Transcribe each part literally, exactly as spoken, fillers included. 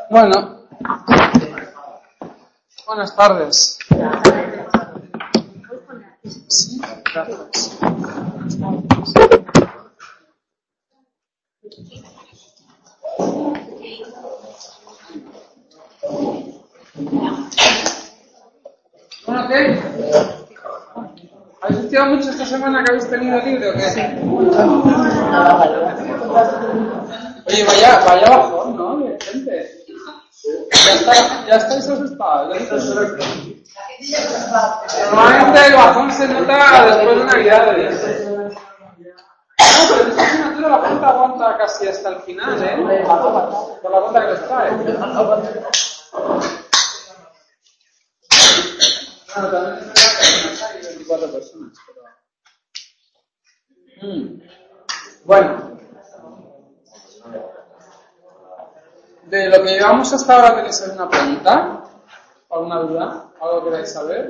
Bueno, buenas tardes. Sí, gracias. Bueno, ¿qué? ¿Habéis estudiado mucho esta semana que habéis tenido libre o qué? Sí. Oye, vaya, vaya bajón, ¿no? De gente. Ya, está, ya estáis asustados. Ya estáis asustados. Normalmente el bajón se nota después de Navidades. No, pero esta asignatura la cuenta aguanta casi hasta el final, ¿eh? Por la cuenta que les trae. Bueno, también es verdad que hay veinticuatro personas, pero... Mm. Bueno. De lo que llevamos hasta ahora, ¿tenéis alguna pregunta? ¿Alguna duda? ¿Algo que queráis saber?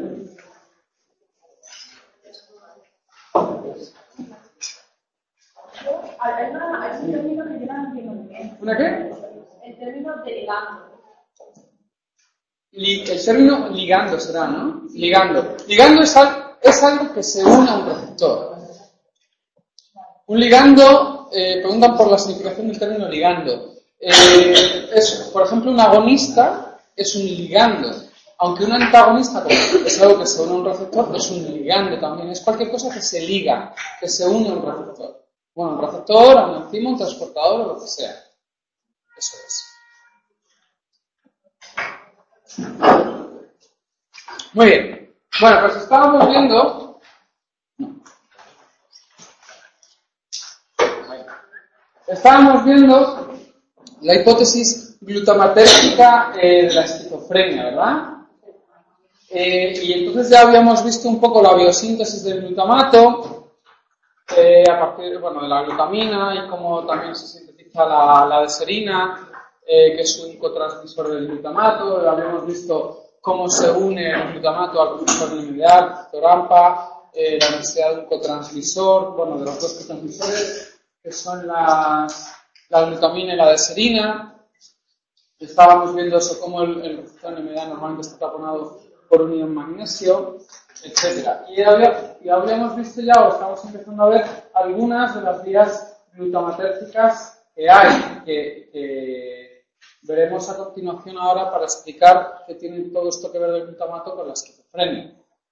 Hay un término que yo no entiendo muy bien. ¿Una qué? El término de ligando. Li- el término ligando será, ¿no? Ligando. Ligando es, al, es algo que se une a un receptor. Un ligando, eh, preguntan por la significación del término ligando. Eh, es, por ejemplo, un agonista es un ligando. Aunque un antagonista, como es algo que se une a un receptor, es un ligando también. Es cualquier cosa que se liga, que se une a un receptor. Bueno, un receptor, a una enzima, un transportador o lo que sea. Eso es. Muy bien. Bueno, pues estábamos viendo... Estábamos viendo la hipótesis glutamatérgica eh, de la esquizofrenia, ¿verdad? Eh, y entonces ya habíamos visto un poco la biosíntesis del glutamato, eh, a partir bueno, de la glutamina y cómo también se sintetiza la, la deserina, eh, que es un cotransmisor del glutamato. Habíamos visto cómo se une el glutamato al receptor lineal, Torampa, eh, la necesidad de un cotransmisor, bueno, de los dos cotransmisores, que son las, la glutamina y la deserina. Estábamos viendo eso, cómo el, el receptor N M D A normalmente está taponado por un ion magnesio, etcétera. Y, había, y habíamos visto ya, o estamos empezando a ver, algunas de las vías glutamatérgicas que hay, que, que veremos a continuación ahora para explicar qué tiene todo esto que ver del glutamato con la esquizofrenia.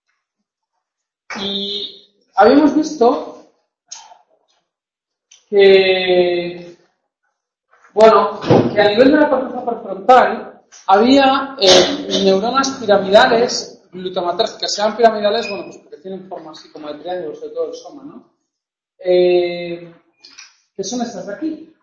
Y habíamos visto que, bueno, que a nivel de la corteza prefrontal había eh, neuronas piramidales glutamatérgicas, que sean piramidales, bueno, pues porque tienen forma así como de triángulo, sobre todo el soma, ¿no? Eh, que son estas de aquí.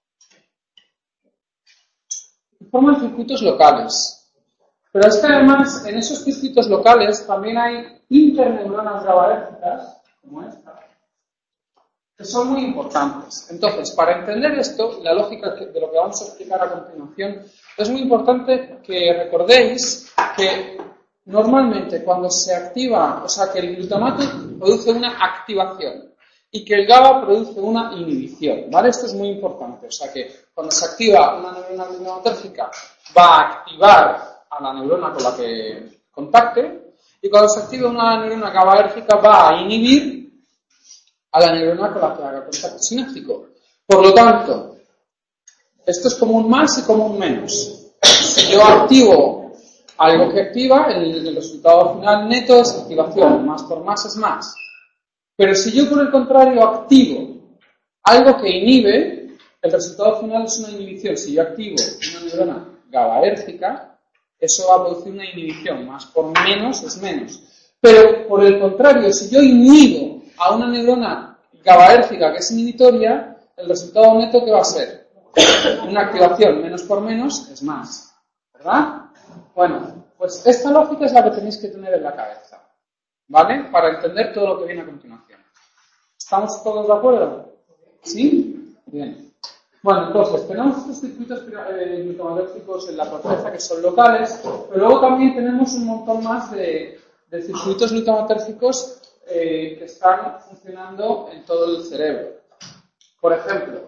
Forman circuitos locales. Pero es que además, en esos circuitos locales también hay interneuronas GABAérgicas, como esta, que son muy importantes. Entonces, para entender esto, la lógica de lo que vamos a explicar a continuación, es muy importante que recordéis que normalmente cuando se activa, o sea, que el glutamato produce una activación y que el GABA produce una inhibición, ¿vale? Esto es muy importante, o sea, que cuando se activa una neurona glutamatérgica va a activar a la neurona con la que contacte, y cuando se activa una neurona GABAérgica va a inhibir a la neurona con la que haga contacto sináptico. Por lo tanto, esto es como un más y como un menos. Si yo activo algo que activa, el, el resultado final neto es activación. Más por más es más. Pero si yo, por el contrario, activo algo que inhibe, el resultado final es una inhibición. Si yo activo una neurona GABAérgica, eso va a producir una inhibición. Más por menos es menos. Pero, por el contrario, si yo inhibo a una neurona GABAérgica que es inhibitoria, el resultado neto ¿qué va a ser? Una activación menos por menos es más, ¿verdad? Bueno, pues esta lógica es la que tenéis que tener en la cabeza, ¿vale? Para entender todo lo que viene a continuación. ¿Estamos todos de acuerdo? ¿Sí? Bien. Bueno, entonces, tenemos estos circuitos eh, glutamatérgicos en la corteza que son locales, pero luego también tenemos un montón más de, de circuitos glutamatérgicos eh, que están funcionando en todo el cerebro. Por ejemplo,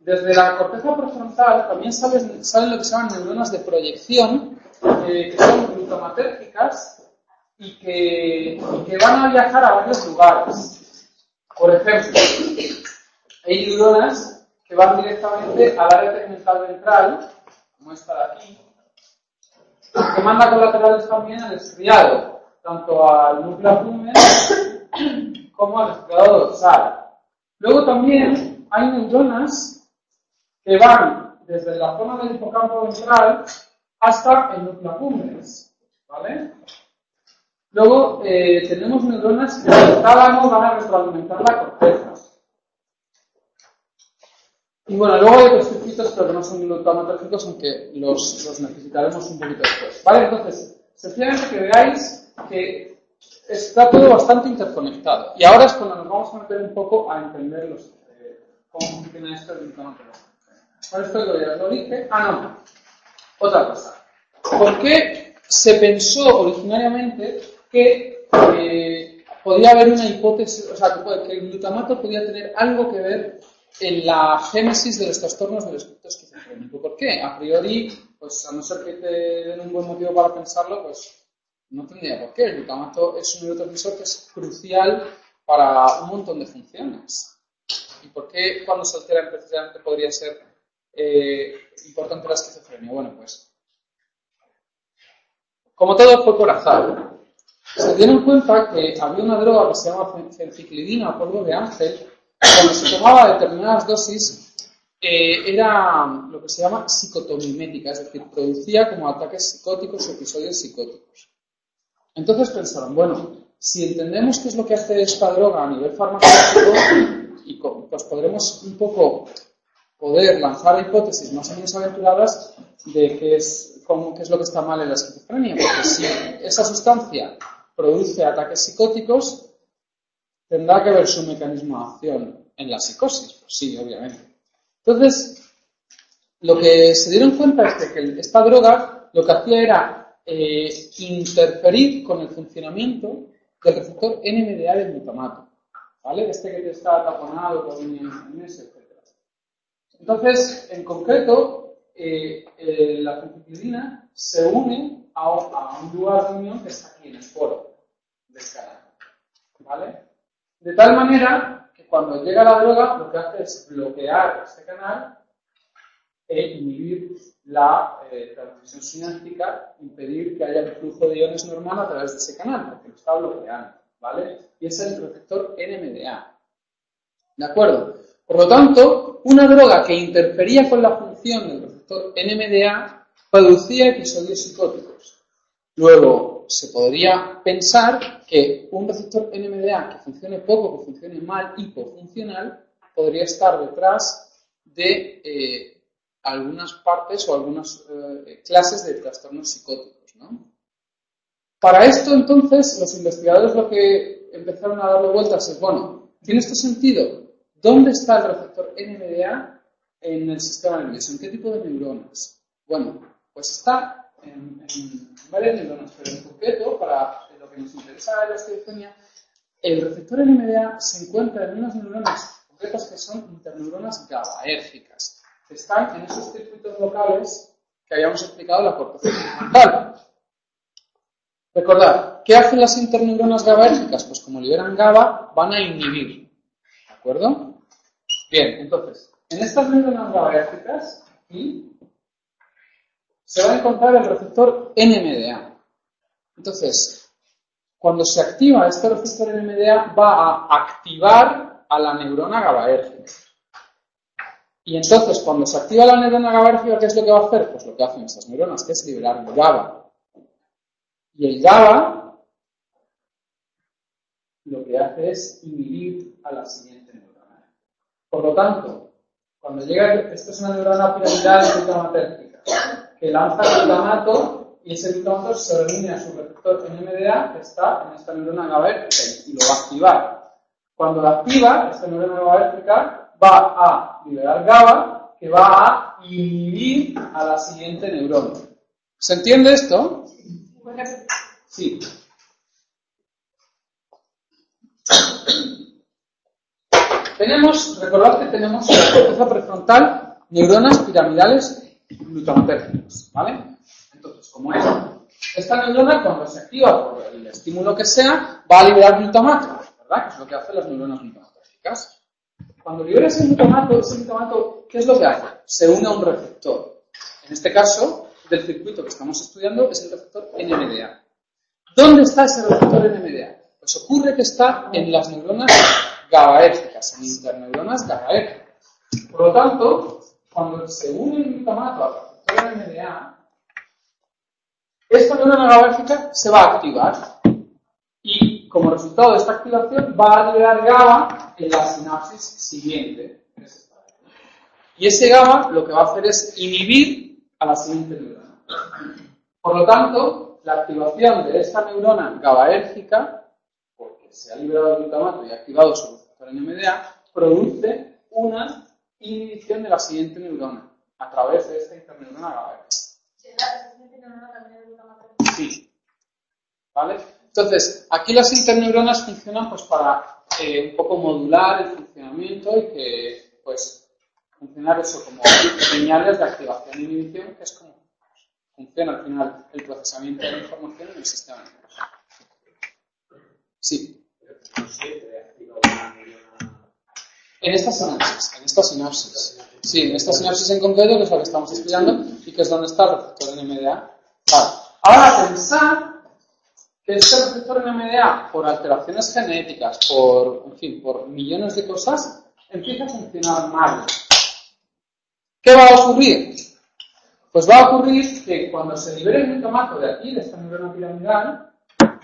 desde la corteza prefrontal también salen, salen lo que se llaman neuronas de proyección, eh, que son glutamatérgicas y que, y que van a viajar a varios lugares. Por ejemplo, hay neuronas que van directamente al área tegmental ventral, como esta de aquí, que manda colaterales también al estriado, tanto al núcleo accumbens como al estriado dorsal. Luego también hay neuronas que van desde la zona del hipocampo ventral hasta el núcleo accumbens, ¿vale? Luego eh, tenemos neuronas que en el tálamo van a retroalimentar la corteza. Y bueno, luego hay otros circuitos, pero que no son glutamatérgicos, aunque los, los necesitaremos un poquito después. ¿Vale? Entonces, sencillamente que veáis que está todo bastante interconectado. Y ahora es cuando nos vamos a meter un poco a entender los, eh, cómo funciona esto del glutamatérgico. Bueno, esto lo ya lo dije. Ah, no. Otra cosa. ¿Por qué se pensó originariamente que eh, podía haber una hipótesis, o sea, que el glutamato podía tener algo que ver en la génesis de los trastornos del espectro esquizofrénico? ¿Por qué? A priori, pues a no ser que te den un buen motivo para pensarlo, pues no tendría por qué. El glutamato es un neurotransmisor que es crucial para un montón de funciones. ¿Y por qué cuando se altera precisamente podría ser eh, importante la esquizofrenia? Bueno, pues como todo fue por azar. Se dieron cuenta que había una droga que se llama fenciclidina o polvo de ángel. Cuando se tomaba determinadas dosis, eh, era lo que se llama psicotomimética, es decir, producía como ataques psicóticos o episodios psicóticos. Entonces pensaron, bueno, si entendemos qué es lo que hace esta droga a nivel farmacológico, y pues podremos un poco poder lanzar hipótesis más o menos aventuradas de qué es, cómo, qué es lo que está mal en la esquizofrenia, porque si esa sustancia produce ataques psicóticos, ¿tendrá que ver su mecanismo de acción en la psicosis? Pues sí, obviamente. Entonces, lo que se dieron cuenta es que esta droga lo que hacía era eh, interferir con el funcionamiento del receptor N M D A del glutamato, ¿vale? Este que está taponado con un N S, etcétera. Entonces, en concreto, eh, eh, la fenciclidina se une a, a un lugar de unión que está aquí en el foro del canal, ¿vale? De tal manera que cuando llega la droga, lo que hace es bloquear este canal e inhibir la eh, transmisión sináptica, impedir que haya el flujo de iones normal a través de ese canal, porque lo está bloqueando, ¿vale? Y es el receptor N M D A. ¿De acuerdo? Por lo tanto, una droga que interfería con la función del receptor N M D A producía episodios psicóticos. Luego, se podría pensar que un receptor N M D A que funcione poco, que funcione mal, hipofuncional, podría estar detrás de eh, algunas partes o algunas eh, clases de trastornos psicóticos, ¿no? Para esto, entonces, los investigadores lo que empezaron a darle vueltas es, bueno, ¿tiene este sentido? ¿Dónde está el receptor N M D A en el sistema nervioso? ¿En qué tipo de neuronas? Bueno, pues está en, en varias neuronas, pero en concreto, para lo que nos interesa de la esquizofrenia, el receptor N M D A se encuentra en unas neuronas concretas que son interneuronas GABAérgicas, que están en esos circuitos locales que habíamos explicado en la corteza prefrontal. Recordad, ¿qué hacen las interneuronas GABAérgicas? Pues como liberan GABA, van a inhibir. ¿De acuerdo? Bien, entonces, en estas neuronas GABAérgicas, aquí, se va a encontrar el receptor N M D A. Entonces, cuando se activa este receptor N M D A, va a activar a la neurona GABAérgica. Y entonces, cuando se activa la neurona GABAérgica, ¿qué es lo que va a hacer? Pues lo que hacen esas neuronas, que es liberar GABA. Y el GABA lo que hace es inhibir a la siguiente neurona. Por lo tanto, cuando llega, esto es una neurona piramidal glutamatérgica, que lanza glutamato y ese glutamato se reúne a su receptor N M D A que está en esta neurona GABAérgica y lo va a activar. Cuando la activa, esta neurona GABAérgica va a liberar GABA que va a inhibir a la siguiente neurona. ¿Se entiende esto? Sí. tenemos, recordad que tenemos en la corteza prefrontal neuronas piramidales glutamatérgicas, ¿vale? Entonces, como es, esta neurona cuando se activa por el estímulo que sea, va a liberar glutamato, ¿verdad? Que es lo que hacen las neuronas glutamatérgicas. Cuando liberas el glutamato, ese glutamato, ¿qué es lo que hace? Se une a un receptor. En este caso, del circuito que estamos estudiando, es el receptor N M D A. ¿Dónde está ese receptor N M D A? Pues ocurre que está en las neuronas GABAérgicas, en interneuronas GABAérgicas. Por lo tanto, cuando se une el glutamato al receptor N M D A, esta neurona GABAérgica se va a activar. Y como resultado de esta activación va a liberar GABA en la sinapsis siguiente. Y ese GABA lo que va a hacer es inhibir a la siguiente neurona. Por lo tanto, la activación de esta neurona GABAérgica, porque se ha liberado el glutamato y ha activado su receptor N M D A, produce una inhibición de la siguiente neurona a través de esta interneurona GABAérgica. Sí. ¿Vale? Entonces, aquí las interneuronas funcionan pues para eh, un poco modular el funcionamiento y que, pues, funcionar eso como señales de activación e inhibición, que es como funciona al final el procesamiento de la información en el sistema nervioso. Sí. En esta sinapsis, en esta sinapsis. Sí, en esta sinapsis en concreto, que es la que estamos estudiando y que es donde está el receptor N M D A. Vale. Ahora pensar que este receptor N M D A, por alteraciones genéticas, por, en fin, por millones de cosas, empieza a funcionar mal. ¿Qué va a ocurrir? Pues va a ocurrir que cuando se libere el glutamato de aquí, de esta neurona piramidal,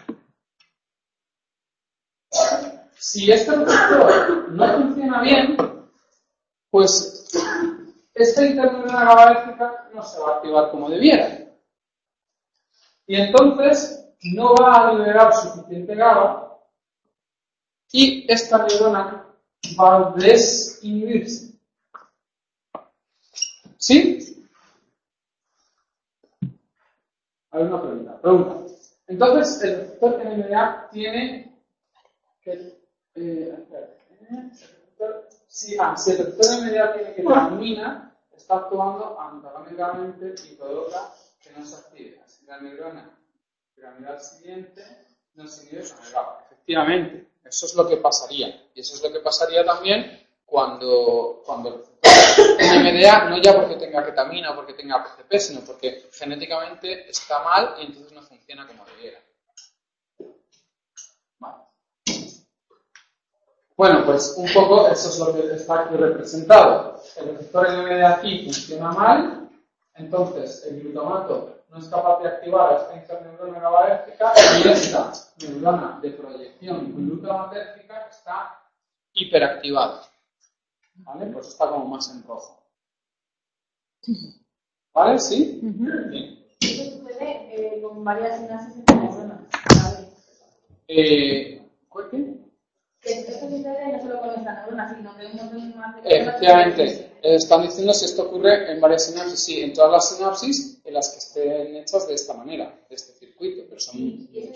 si este receptor no funciona bien, pues esta interneurona GABAérgica no se va a activar como debiera. Y entonces no va a liberar suficiente GABA y esta neurona va a desinhibirse. ¿Sí? Hay una pregunta. Pregunta. Entonces, el receptor N M D A tiene que... Eh, si, ah, si el receptor N M D A tiene que termina, está actuando antagónicamente y provoca que no se active. Así la neurona piramidal siguiente no se inhibe con el GABA. Efectivamente, eso es lo que pasaría. Y eso es lo que pasaría también cuando, cuando el receptor N M D A, no ya porque tenga ketamina o porque tenga P C P, sino porque genéticamente está mal y entonces no funciona como debiera. Vale. Bueno, pues un poco eso es lo que está aquí representado. El receptor N M D A aquí funciona mal, entonces el glutamato no es capaz de activar a esta interneurona GABAérgica y esta neurona de proyección glutamatérgica está hiperactivada. ¿Vale? Pues está como más en rojo. ¿Vale? ¿Sí? Uh-huh. Bien. Eso sucede eh, con varias sinapsis en neuronas. Eh, ¿Qué? Que esto sucede no solo con esta neurona, sino que un montón más de... Efectivamente. Están diciendo si esto ocurre en varias sinapsis. Sí, en todas las sinapsis en las que estén hechas de esta manera, de este circuito. Pero son y,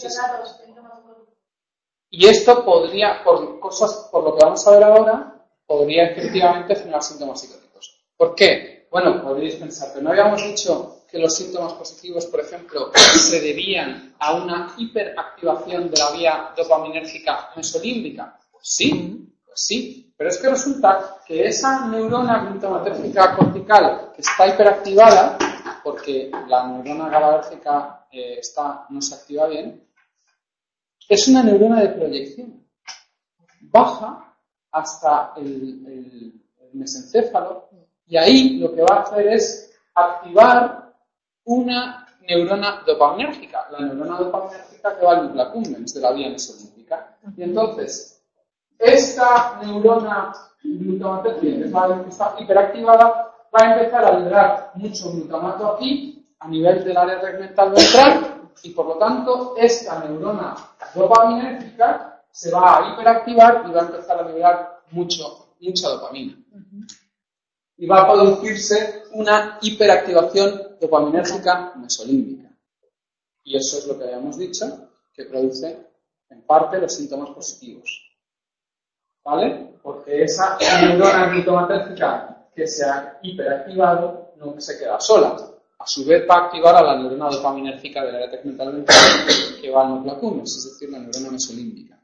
y esto podría, por cosas, por lo que vamos a ver ahora, podría efectivamente generar síntomas psicóticos. ¿Por qué? Bueno, podríais pensar, pero no habíamos dicho que los síntomas positivos, por ejemplo, se debían a una hiperactivación de la vía dopaminérgica mesolímbica. Pues sí, pues sí. Pero es que resulta que esa neurona glutamatérgica cortical que está hiperactivada, porque la neurona GABAérgica eh, está, no se activa bien, es una neurona de proyección. Baja hasta el, el, el mesencéfalo y ahí lo que va a hacer es activar una neurona dopaminérgica, la neurona dopaminérgica que va al nucleo accumbens de la vía mesolímbica. Y entonces, esta neurona glutamatérgica, que es la que está hiperactivada, va a empezar a liberar mucho glutamato aquí, a nivel del área tegmental ventral, y por lo tanto, esta neurona dopaminérgica se va a hiperactivar y va a empezar a liberar mucho, mucha dopamina. Y va a producirse una hiperactivación dopaminérgica mesolímbica. Y eso es lo que habíamos dicho, que produce en parte los síntomas positivos. ¿Vale? porque esa neurona glutamatérgica que se ha hiperactivado no se queda sola. A su vez va a activar a la neurona dopaminérgica del área tegmental ventral que va al núcleo accumbens, es decir, la neurona mesolímbica.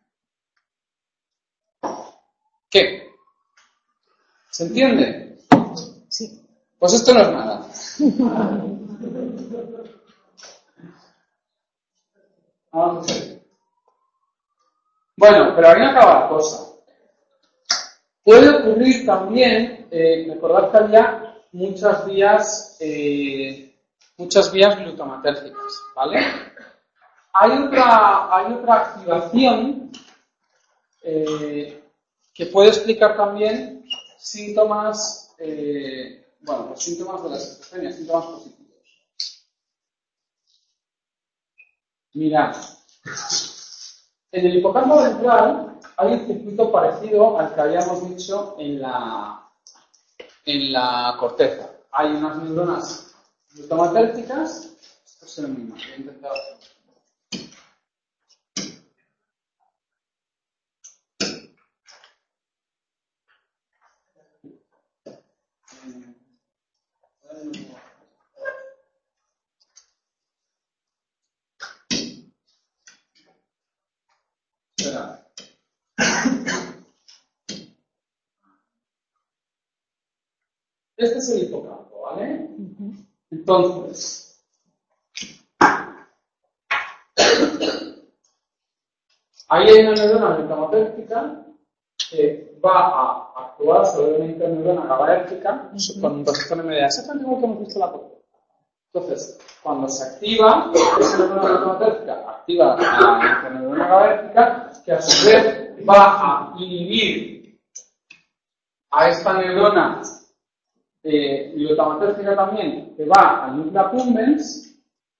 ¿Qué? ¿Se entiende? Sí. Pues esto no es nada. Vamos a ver. Bueno, pero ahí no acaba la cosa. Puede ocurrir también, eh, recordad que había muchas vías, eh, muchas vías glutamatérgicas, ¿vale? Hay otra, hay otra activación eh, que puede explicar también síntomas, eh, bueno, los síntomas de la esquizofrenia, síntomas positivos. Mirad, en el hipocampo ventral hay un circuito parecido al que habíamos dicho en la, en la corteza. Hay unas neuronas glutamatérgicas. Esto se ve muy mal, voy a intentar hacerlo. Espera. Este es el hipocampo, ¿vale? Uh-huh. Entonces, ahí hay una neurona glutamatérgica que va a actuar sobre una interneurona GABAérgica uh-huh. con un receptor M D A, exactamente igual que hemos visto en la foto. Entonces, cuando se activa esa neurona glutamatérgica, activa la interneurona GABAérgica, que a su vez va a inhibir a esta neurona Eh, glutamatérgica también, que va al núcleo accumbens,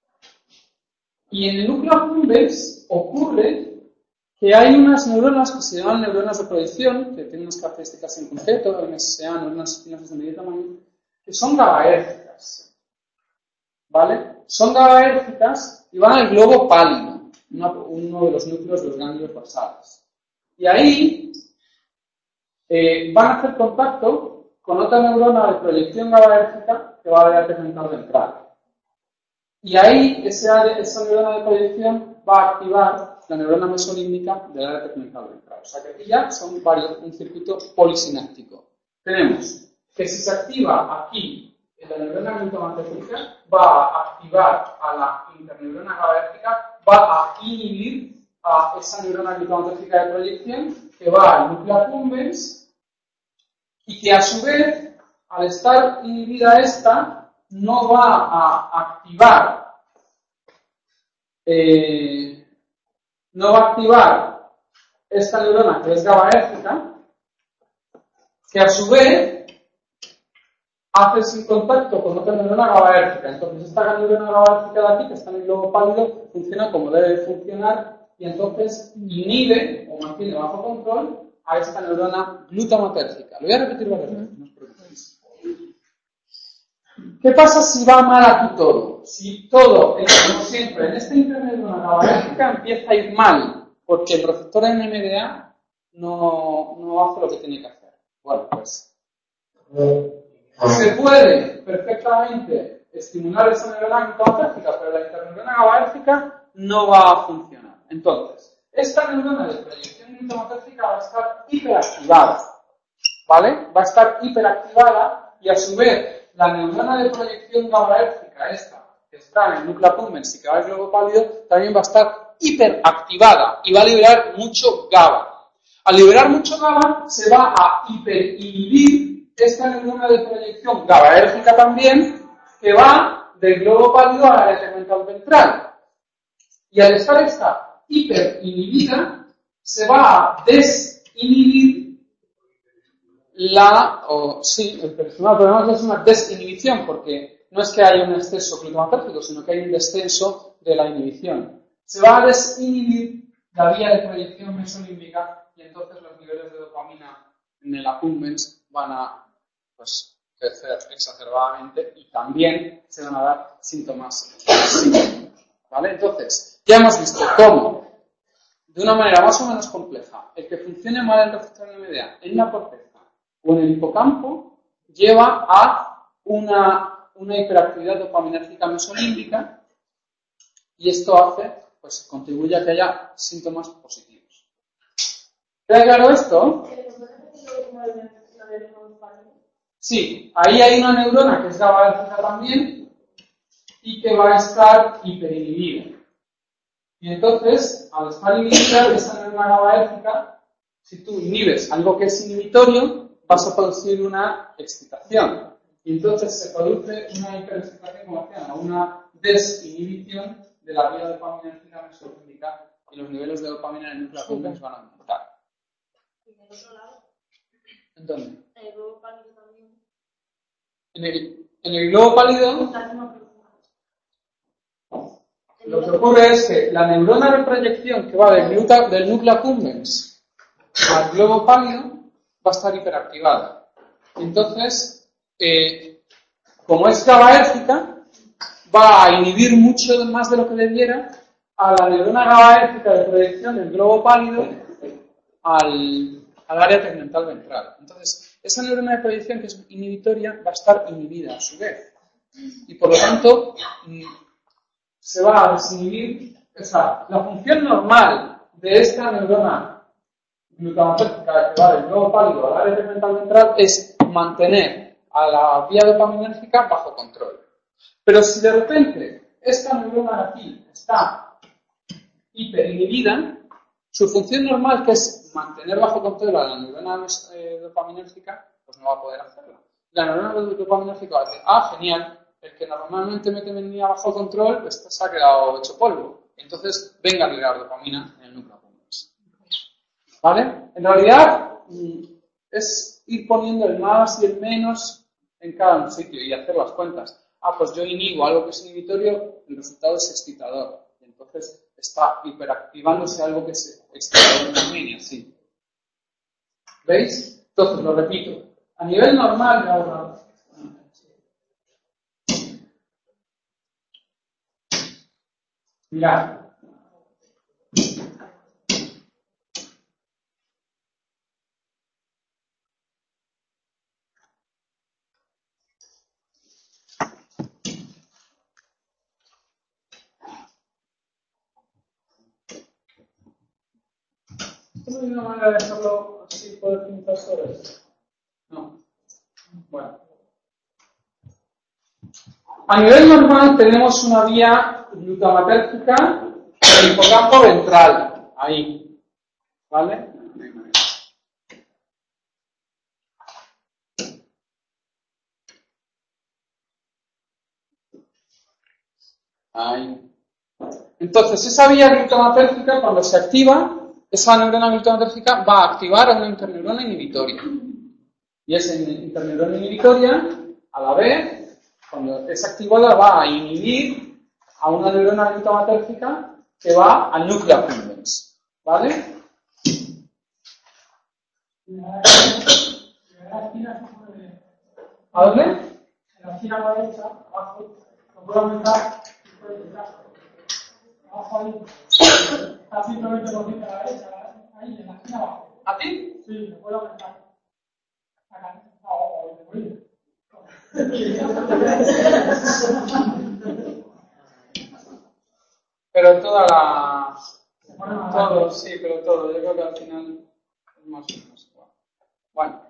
y en el núcleo accumbens ocurre que hay unas neuronas que se llaman neuronas de proyección, que tienen unas características en concreto, se llaman neuronas espinosas de medio tamaño, que son GABAérgicas, ¿vale? Son GABAérgicas y van al globo pálido, uno, uno de los núcleos de los ganglios basales. Y ahí eh, van a hacer contacto con otra neurona de proyección GABAérgica que va al área tegmental ventral. Y ahí esa, esa neurona de proyección va a activar la neurona mesolímbica del área tegmental ventral. O sea que aquí ya son varios, un circuito polisináptico. Tenemos que si se activa aquí la neurona glutamatérgica, va a activar a la interneurona GABAérgica, va a inhibir a esa neurona glutamatérgica de proyección que va al núcleo accumbens, y que a su vez, al estar inhibida esta, no va a activar, eh, no va a activar esta neurona que es GABAérgica, que a su vez hace sin contacto con otra neurona GABAérgica. Entonces esta neurona GABAérgica de aquí, que está en el globo pálido, funciona como debe funcionar y entonces inhibe o mantiene bajo control a esta neurona glutamatérgica. Lo voy a repetir varias veces, no os preocupéis. ¿Qué pasa si va mal aquí todo? Si todo, como siempre, en esta interneurona GABAérgica empieza a ir mal, porque el receptor N M D A no, no hace lo que tiene que hacer. Bueno, pues se puede perfectamente estimular esa neurona glutamatérgica, pero la interneurona GABAérgica no va a funcionar. Entonces, esta neurona de proyección glutamatérgica va a estar hiperactivada, ¿vale? Va a estar hiperactivada y a su vez la neurona de proyección GABAérgica, esta, que está en el núcleo accumbens y que va al globo pálido, también va a estar hiperactivada y va a liberar mucho GABA. Al liberar mucho GABA se va a hiperinhibir esta neurona de proyección GABAérgica también, que va del globo pálido a la área tegmental ventral. Y al estar esta hiperinhibida, se va a desinhibir la, o sí, el personal, pero además es una desinhibición, porque no es que haya un exceso glutamatérgico, sino que hay un descenso de la inhibición. Se va a desinhibir la vía de proyección mesolímbica y entonces los niveles de dopamina en el accumbens van a, pues, crecer exacerbadamente y también se van a dar síntomas, ¿vale? Entonces, ya hemos visto cómo de una manera más o menos compleja, el que funcione mal el receptor N M D A en la corteza o en el hipocampo lleva a una, una hiperactividad dopaminérgica mesolímbica y esto hace, pues contribuye a que haya síntomas positivos. ¿Queda claro esto? Sí, ahí hay una neurona que es GABAérgica también y que va a estar hiperinhibida. Y entonces, al estar inhibida esa neurona GABAérgica, si tú inhibes algo que es inhibitorio, vas a producir una excitación. Y entonces se produce una hiperexcitación comercial, una desinhibición de la vía dopaminérgica mesolímbica y los niveles de dopamina en el núcleo accumbens van a aumentar. ¿Y del otro lado? ¿En dónde? En el globo pálido también. En el, en el globo pálido, lo que ocurre es que la neurona de proyección que va del, gluta, del núcleo accumbens al globo pálido va a estar hiperactivada. Entonces, eh, como es GABAérgica, va a inhibir mucho más de lo que debiera a la neurona GABAérgica de proyección del globo pálido al, al área tegmental ventral. Entonces, esa neurona de proyección que es inhibitoria va a estar inhibida a su vez. Y por lo tanto, se va a desinhibir, o sea, la función normal de esta neurona glutamatérgica que va del globo pálido al área tegmental ventral es mantener a la vía dopaminérgica bajo control. Pero si de repente esta neurona de aquí está hiperinhibida, su función normal, que es mantener bajo control a la neurona eh, dopaminérgica, pues no va a poder hacerlo. La neurona dopaminérgica va a decir, ah, genial, el que normalmente mete venía bajo control, pues se ha quedado hecho polvo. Entonces, venga a liberar dopamina en el núcleo accumbens. ¿Vale? En realidad, es ir poniendo el más y el menos en cada sitio y hacer las cuentas. Ah, pues yo inhibo algo que es inhibitorio, el resultado es excitador. Y entonces está hiperactivándose algo que es excitador también y así. ¿Veis? Entonces, lo repito. A nivel normal, de ahora, mirad. ¿No hay una manera de dejarlo así, poder pintar sobre esto? No. Bueno. A nivel normal tenemos una vía glutamatérgica en el hipocampo ventral. Ahí. ¿Vale? Ahí. Entonces, esa vía glutamatérgica, cuando se activa, esa neurona glutamatérgica va a activar a una interneurona inhibitoria. Y esa interneurona inhibitoria, a la vez, cuando es activada, va a inhibir a una neurona glutamatérgica que va al núcleo accumbens. ¿Vale? ¿A dónde? En la esquina derecha, abajo, lo puedo aumentar. Está simplemente por a la derecha, ahí, en la esquina abajo. ¿A ti? Sí, lo puedo aumentar. Acá. No, muy Pero toda la... Todo, sí, pero todo. Yo creo que al final es más o menos igual. Bueno.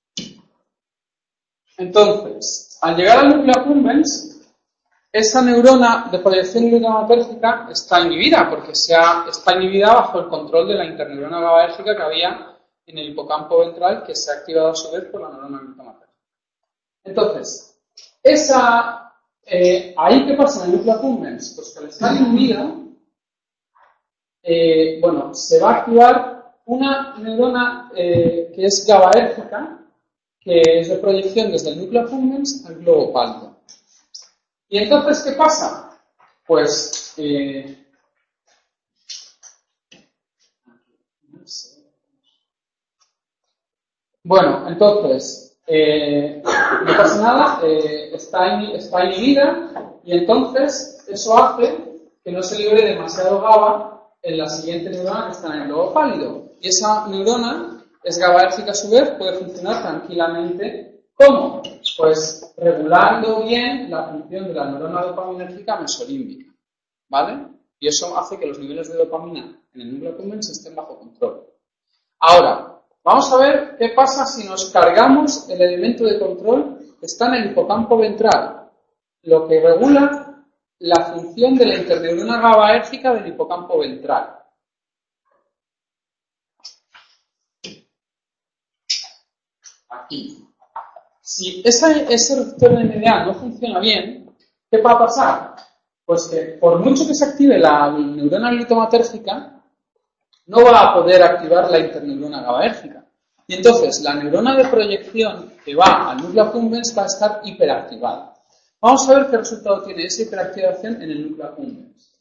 Entonces, al llegar al núcleo accumbens, esa neurona de proyección glutamatérgica está inhibida, porque se ha, está inhibida bajo el control de la interneurona GABAérgica que había en el hipocampo ventral, que se ha activado a su vez por la neurona glutamatérgica. Entonces, esa, eh, ¿ahí qué pasa en el núcleo accumbens? Pues que al estar inhibida, eh, bueno, se va a activar una neurona eh, que es GABAérgica, que es de proyección desde el núcleo accumbens al globo pálido. ¿Y entonces qué pasa? Pues, eh, bueno, entonces, eh, no pasa nada, eh, está, in, está inhibida y entonces eso hace que no se libre demasiado GABA en la siguiente neurona que está en el globo pálido. Y esa neurona es GABAérgica a su vez, puede funcionar tranquilamente. ¿Cómo? Pues regulando bien la función de la neurona dopaminérgica mesolímbica, ¿vale? Y eso hace que los niveles de dopamina en el núcleo accumbens estén bajo control. Ahora, vamos a ver qué pasa si nos cargamos el elemento de control que está en el hipocampo ventral, lo que regula la función de la interneurona GABAérgica del hipocampo ventral. Aquí. Si ese, ese receptor de N M D A no funciona bien, ¿qué va a pasar? Pues que por mucho que se active la neurona glutamatérgica, no va a poder activar la interneurona GABAérgica. Y entonces la neurona de proyección que va al núcleo accumbens va a estar hiperactivada. Vamos a ver qué resultado tiene esa hiperactivación en el núcleo accumbens.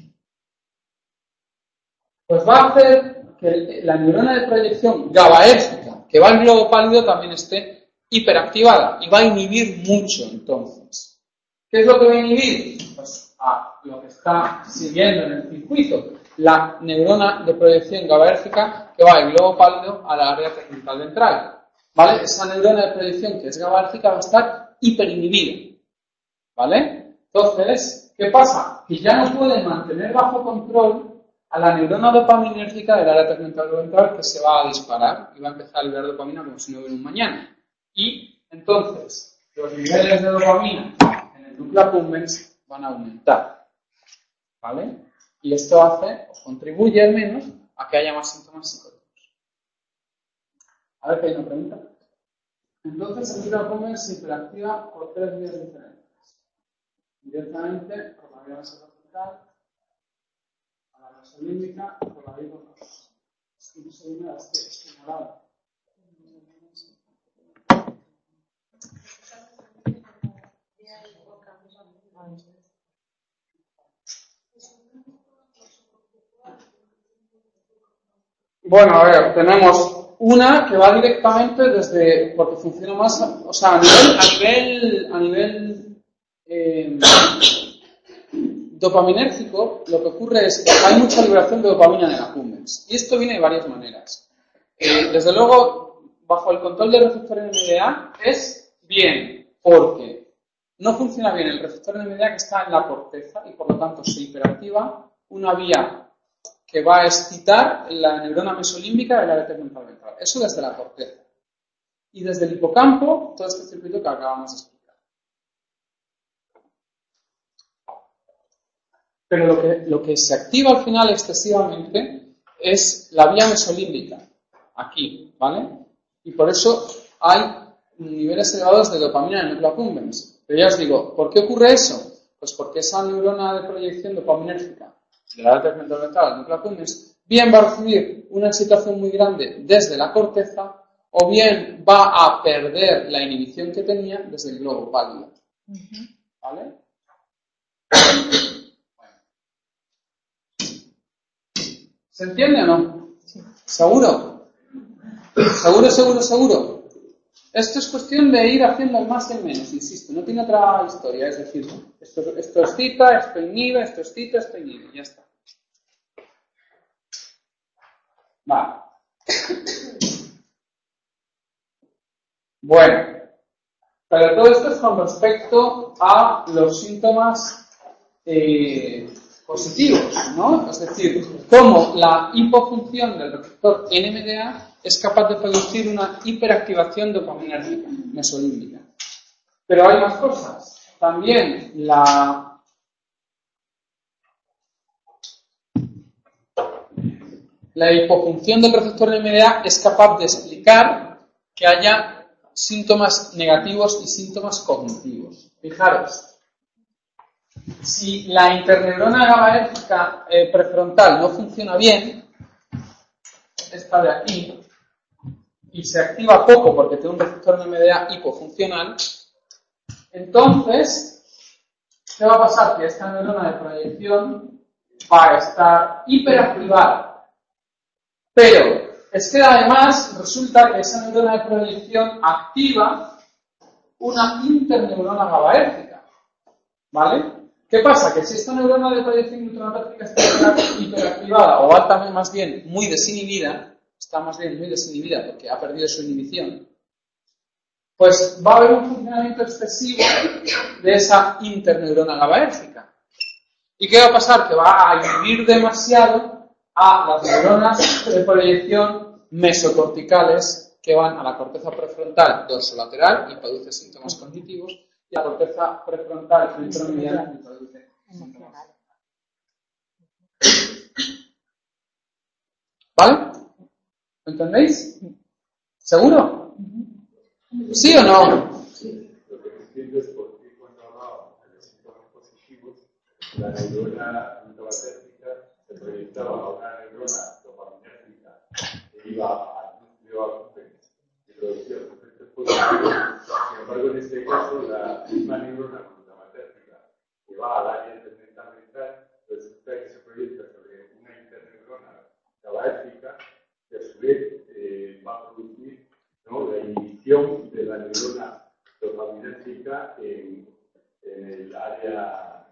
Pues va a hacer que la neurona de proyección GABAérgica que va al globo pálido también esté hiperactivada y va a inhibir mucho entonces. ¿Qué es lo que va a inhibir? Pues a lo que está siguiendo en el circuito, la neurona de proyección GABAérgica que va del globo pálido a la área tegmental ventral. ¿Vale? Esa neurona de proyección que es GABAérgica va a estar hiperinhibida. ¿Vale? Entonces, ¿qué pasa? Que ya no pueden mantener bajo control a la neurona dopaminérgica del área tegmental ventral que se va a disparar y va a empezar a liberar dopamina como si no hubiera un mañana. Y entonces los niveles de dopamina en el núcleo accumbens van a aumentar. ¿Vale? Y esto hace, o contribuye al menos, a que haya más síntomas psicóticos. A ver, ¿qué hay una pregunta? Entonces el núcleo accumbens se hiperactiva por tres vías diferentes. Directamente por la vía vasoconstrictal, a la mesolímbica, por la vía hipocampal. Es que no se ve nada, es que estoy morado. Bueno, a ver, tenemos una que va directamente desde, porque funciona más, o sea, a nivel, a nivel, a nivel eh, dopaminérgico, lo que ocurre es que hay mucha liberación de dopamina en el accumbens. Y esto viene de varias maneras. Eh, desde luego, bajo el control del receptor N M D A es bien, porque no funciona bien el receptor N M D A que está en la corteza y por lo tanto se hiperactiva una vía que va a excitar la neurona mesolímbica del área tegmental ventral. Eso desde la corteza. Y desde el hipocampo, todo este circuito que acabamos de explicar. Pero lo que, lo que se activa al final excesivamente es la vía mesolímbica, aquí, ¿vale? Y por eso hay niveles elevados de dopamina en el núcleo accumbens. Pero ya os digo, ¿por qué ocurre eso? Pues porque esa neurona de proyección dopaminérgica del área tegmental ventral al núcleo accumbens bien va a recibir una excitación muy grande desde la corteza o bien va a perder la inhibición que tenía desde el globo pálido. ¿Vale? ¿Se entiende o no? Sí. ¿Seguro? ¿Seguro, seguro, seguro? Esto es cuestión de ir haciendo el más y el menos, insisto, no tiene otra historia, es decir, esto, esto es cita, esto inhibe, esto es cita, esto inhibe, ya está. Vale. Bueno, pero todo esto es con respecto a los síntomas eh, positivos, ¿no? Es decir, cómo la hipofunción del receptor N M D A es capaz de producir una hiperactivación dopaminérgica mesolímbica. Pero hay más cosas. También la la hipofunción del receptor N M D A es capaz de explicar que haya síntomas negativos y síntomas cognitivos. Fijaros, si la interneurona GABAérgica eh, prefrontal no funciona bien, esta de aquí, y se activa poco porque tiene un receptor N M D A hipofuncional, entonces, ¿qué va a pasar? Que esta neurona de proyección va a estar hiperactivada. Pero es que además resulta que esa neurona de proyección activa una interneurona GABAérgica, ¿vale? ¿Qué pasa? Que si esta neurona de proyección glutamatérgica está hiperactivada o altamente, más bien, muy desinhibida, está más bien muy desinhibida porque ha perdido su inhibición, pues va a haber un funcionamiento excesivo de esa interneurona GABAérgica. ¿Y qué va a pasar? Que va a inhibir demasiado a las neuronas de proyección mesocorticales que van a la corteza prefrontal dorsolateral y produce síntomas cognitivos, y la corteza prefrontal centromediana y produce síntomas. ¿Vale? ¿Lo entendéis? ¿Seguro? ¿Sí o no? Lo que no entiendo es por qué cuando hablaba de los síntomas positivos, la neurona glutamatérgica se proyectaba a una neurona dopaminérgica que iba al núcleo accumbens y producía los efectos positivos. Sin embargo, en este caso, la misma neurona glutamatérgica que va al área tegmental mental resulta que se proyecta sobre una interneurona GABAérgica que a su vez eh, va a producir, ¿no?, la inhibición de la neurona dopaminérgica en, en el área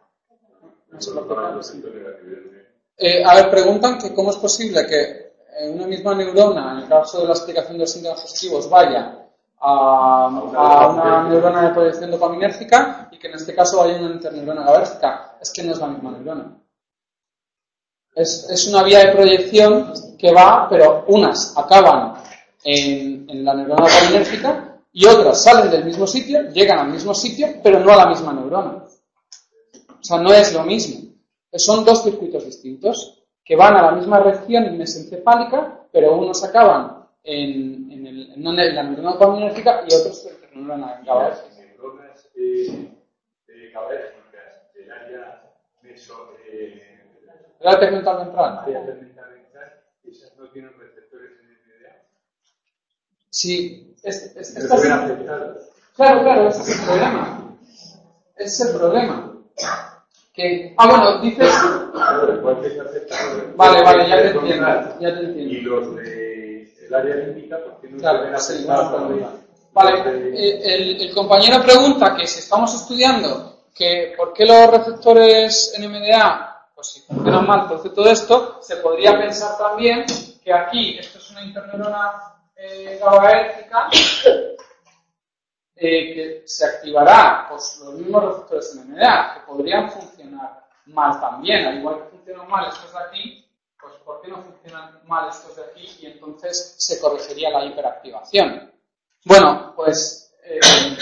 eh, a ver, preguntan que cómo es posible que una misma neurona, en el caso de la explicación de los síntomas positivos, vaya a, a una neurona de proyección dopaminérgica y que en este caso vaya a una interneurona GABAérgica. Es que no es la misma neurona. Es, es una vía de proyección que va, pero unas acaban en, en la neurona dopaminérgica y otras salen del mismo sitio, llegan al mismo sitio, pero no a la misma neurona. O sea, no es lo mismo. Son dos circuitos distintos que van a la misma región mesencefálica, pero unos acaban en, en, el, en la neurona dopaminérgica y otros en la neurona GABAérgica. Las neuronas eh, eh, GABAérgicas del área meso... Eh, ¿El área tegmental ventral? área tegmental ventral, esas no tienen receptores en N M D A. Sí, es, es, no se ven afectados. Claro, claro, ese es el problema. Ese es el problema. Que, ah, bueno, dices... Vale, vale, ya te entiendo, ya te entiendo. Y los del área límbica, ¿por qué no claro, se ven sí, afectados? bueno, vale, eh, el, el compañero pregunta que si estamos estudiando que por qué los receptores N M D A, pues si funcionan mal, entonces todo esto, se podría pensar también que aquí, esto es una interneurona eh, GABAérgica, Eh, que se activará pues, los mismos receptores N M D A, que podrían funcionar mal también, al igual que funcionan mal estos de aquí, pues ¿por qué no funcionan mal estos de aquí? Y entonces se corregiría la hiperactivación. Bueno, pues eh,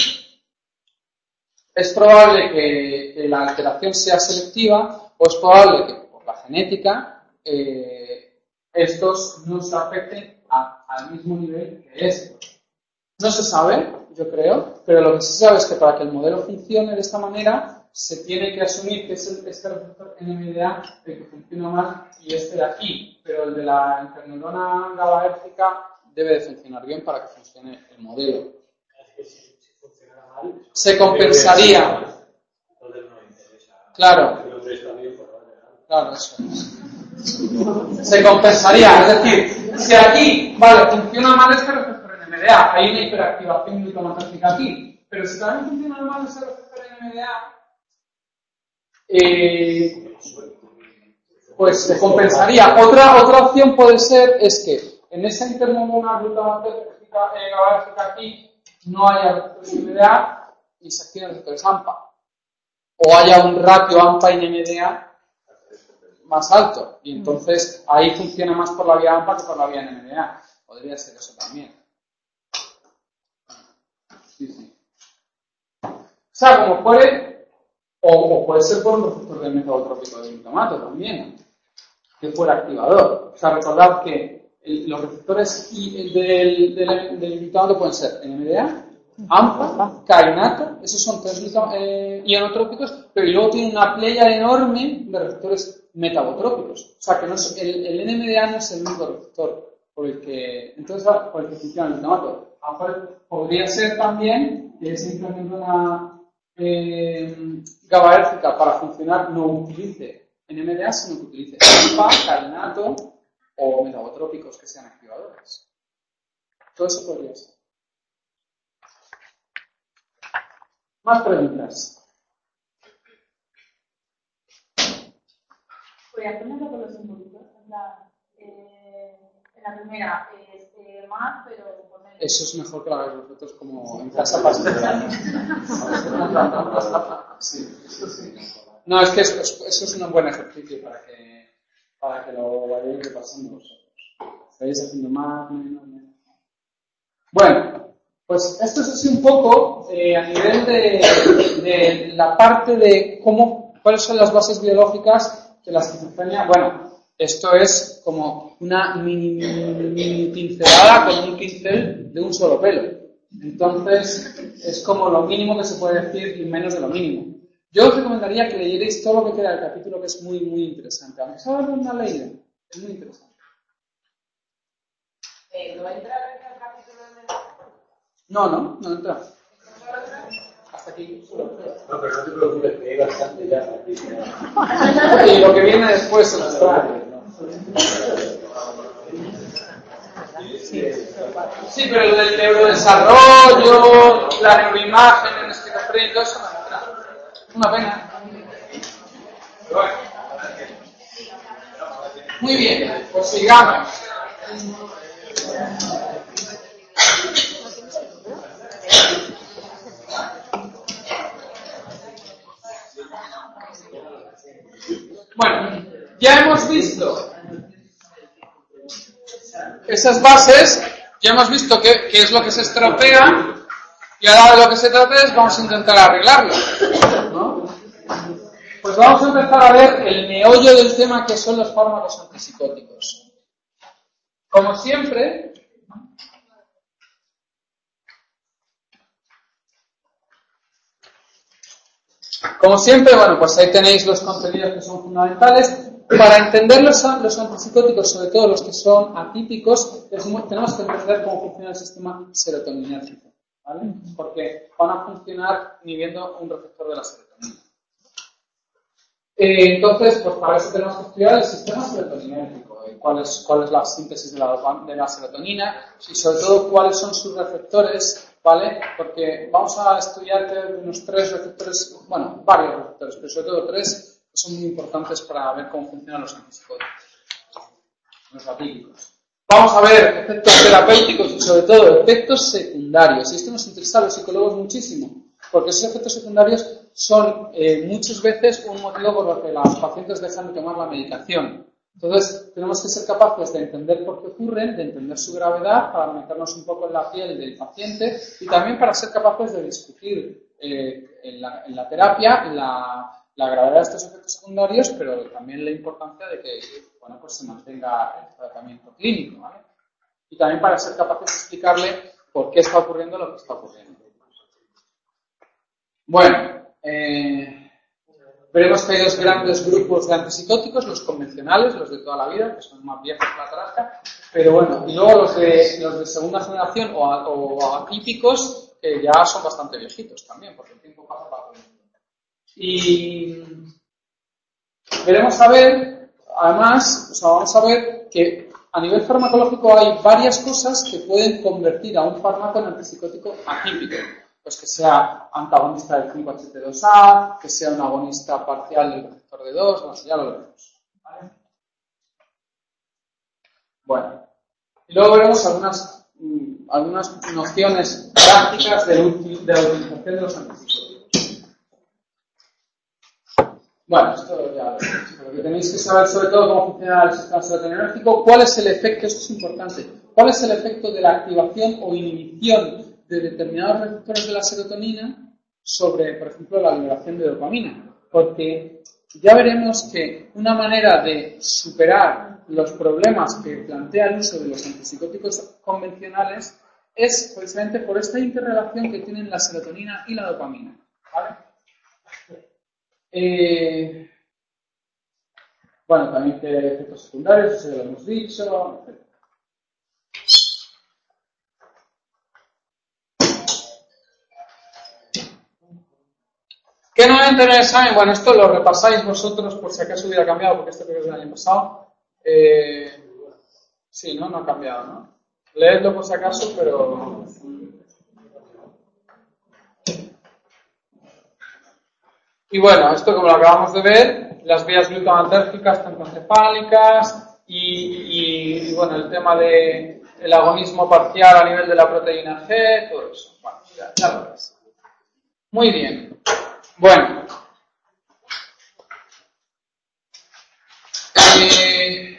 es probable que, que la alteración sea selectiva, o es probable que por la genética eh, estos no se afecten a, al mismo nivel que estos. No se sabe, yo creo, pero lo que sí se sabe es que para que el modelo funcione de esta manera se tiene que asumir que es el, este receptor N M D A el que funciona mal y este de aquí, pero el de la interneurona GABAérgica debe de funcionar bien para que funcione el modelo. Se compensaría. Claro. Claro, eso es. Se compensaría, es decir, si aquí, vale, funciona mal este receptor N M D A, hay una hiperactivación glutamatérgica aquí, pero si también funciona mal ese receptor N M D A, eh, pues se compensaría. Otra, otra opción puede ser es que en esa interneurona glutamatérgica eh, GABAérgica aquí no haya receptores N M D A y se activen receptores AMPA. O haya un ratio AMPA y N M D A más alto, y entonces ahí funciona más por la vía AMPA que por la vía N M D A. Podría ser eso también. Sí, sí. O sea, como fuere, o, o puede ser por un receptor del metadotrópico del glutamato también, que fuera activador. O sea, recordad que el, los receptores y, del, del, del glutamato pueden ser N M D A, AMPA, kainato, esos son tres eh, ionotrópicos, pero luego tiene una playa enorme de receptores metabotrópicos. O sea, que no es, el, el N M D A no es el único receptor por el que, entonces, por el que funciona el glutamato. A lo mejor podría ser también que esa interneurona eh, GABAérgica para funcionar no utilice N M D A, sino que utilice AMPA, kainato o metabotrópicos que sean activadores. Todo eso podría ser. Más preguntas. mira, este, más, pero por medio. Eso es mejor que lo hagáis vosotros como en casa para estudiar. Sí, eso sí. No, es que eso, eso es un buen ejercicio para que, para que lo vayáis repasando vosotros. Estáis haciendo más, menos, menos. Bueno, pues esto es así un poco eh, a nivel de, de la parte de cómo, cuáles son las bases biológicas de la esquizofrenia. Bueno, esto es como una mini, mini, mini pincelada con un pincel de un solo pelo. Entonces, es como lo mínimo que se puede decir y menos de lo mínimo. Yo os recomendaría que leyerais todo lo que queda del capítulo, que es muy, muy interesante. Aunque sea una leída, es muy interesante. Eh, ¿No entra en el capítulo de No, no, no entra. Hasta aquí. No, pero no te preocupes, que hay bastante ya. Y lo que viene después se nos trae. Sí, pero lo del neurodesarrollo, la neuroimagen en esquizofrenia, todo eso no entra. Una pena. Pero bueno. Muy bien, pues sigamos. Bueno, ya hemos visto esas bases, ya hemos visto qué, qué es lo que se estropea y ahora de lo que se trata es vamos a intentar arreglarlo, ¿no? Pues vamos a empezar a ver el meollo del tema que son los fármacos antipsicóticos. Como siempre, como siempre, bueno, pues ahí tenéis los contenidos que son fundamentales. Para entender los, los antipsicóticos, sobre todo los que son atípicos, tenemos que entender cómo funciona el sistema serotoninérgico, ¿vale? Porque van a funcionar inhibiendo un receptor de la serotonina. Eh, entonces, pues para eso tenemos que estudiar el sistema serotoninérgico, eh, cuál es, cuál es la síntesis de la, de la serotonina y sobre todo cuáles son sus receptores, ¿vale? Porque vamos a estudiar unos tres receptores, bueno, varios receptores, pero sobre todo tres que son muy importantes para ver cómo funcionan los antipsicóticos, los atípicos. Vamos a ver efectos terapéuticos y sobre todo efectos secundarios. Y esto nos interesa a los psicólogos muchísimo, porque esos efectos secundarios son eh, muchas veces un motivo por el que los pacientes dejan de tomar la medicación. Entonces, tenemos que ser capaces de entender por qué ocurren, de entender su gravedad, para meternos un poco en la piel del paciente y también para ser capaces de discutir eh, en, la, en la terapia la, la gravedad de estos efectos secundarios, pero también la importancia de que bueno, pues se mantenga el tratamiento clínico, ¿vale? Y también para ser capaces de explicarle por qué está ocurriendo lo que está ocurriendo. Bueno, eh, veremos que hay dos grandes grupos de antipsicóticos, los convencionales, los de toda la vida, que son más viejos que la tarasca, pero bueno, y luego los de, los de segunda generación o, o atípicos, que ya son bastante viejitos también, porque el tiempo pasa para todo. Y veremos a ver, además, o sea, vamos a ver que a nivel farmacológico hay varias cosas que pueden convertir a un fármaco en antipsicótico atípico. Pues que sea antagonista del cinco H T dos A, que sea un agonista parcial del receptor D dos, bueno, ya lo veremos. ¿Vale? Bueno, y luego veremos algunas, mmm, algunas nociones prácticas de, de la utilización de los antipsicóticos. Bueno, esto ya lo veremos, pero que tenéis que saber sobre todo cómo funciona el sistema serotoninérgico, cuál es el efecto, esto es importante, cuál es el efecto de la activación o inhibición de determinados receptores de la serotonina sobre, por ejemplo, la liberación de dopamina. Porque ya veremos que una manera de superar los problemas que plantea el uso de los antipsicóticos convencionales es precisamente por esta interrelación que tienen la serotonina y la dopamina. ¿Vale? Eh, bueno, también tiene efectos secundarios, eso ya lo hemos dicho, etcétera. ¿Qué no entra en el examen? Bueno, esto lo repasáis vosotros por si acaso hubiera cambiado, porque esto creo que es del año pasado. Eh, sí, ¿no? No ha cambiado, ¿no? Leedlo por si acaso, pero... Y bueno, esto como lo acabamos de ver, las vías glutamantérgicas tanto encefálicas, y, y, y bueno, el tema de el agonismo parcial a nivel de la proteína G, todo eso. Bueno, ya, ya lo ves. Muy bien. Bueno. Eh,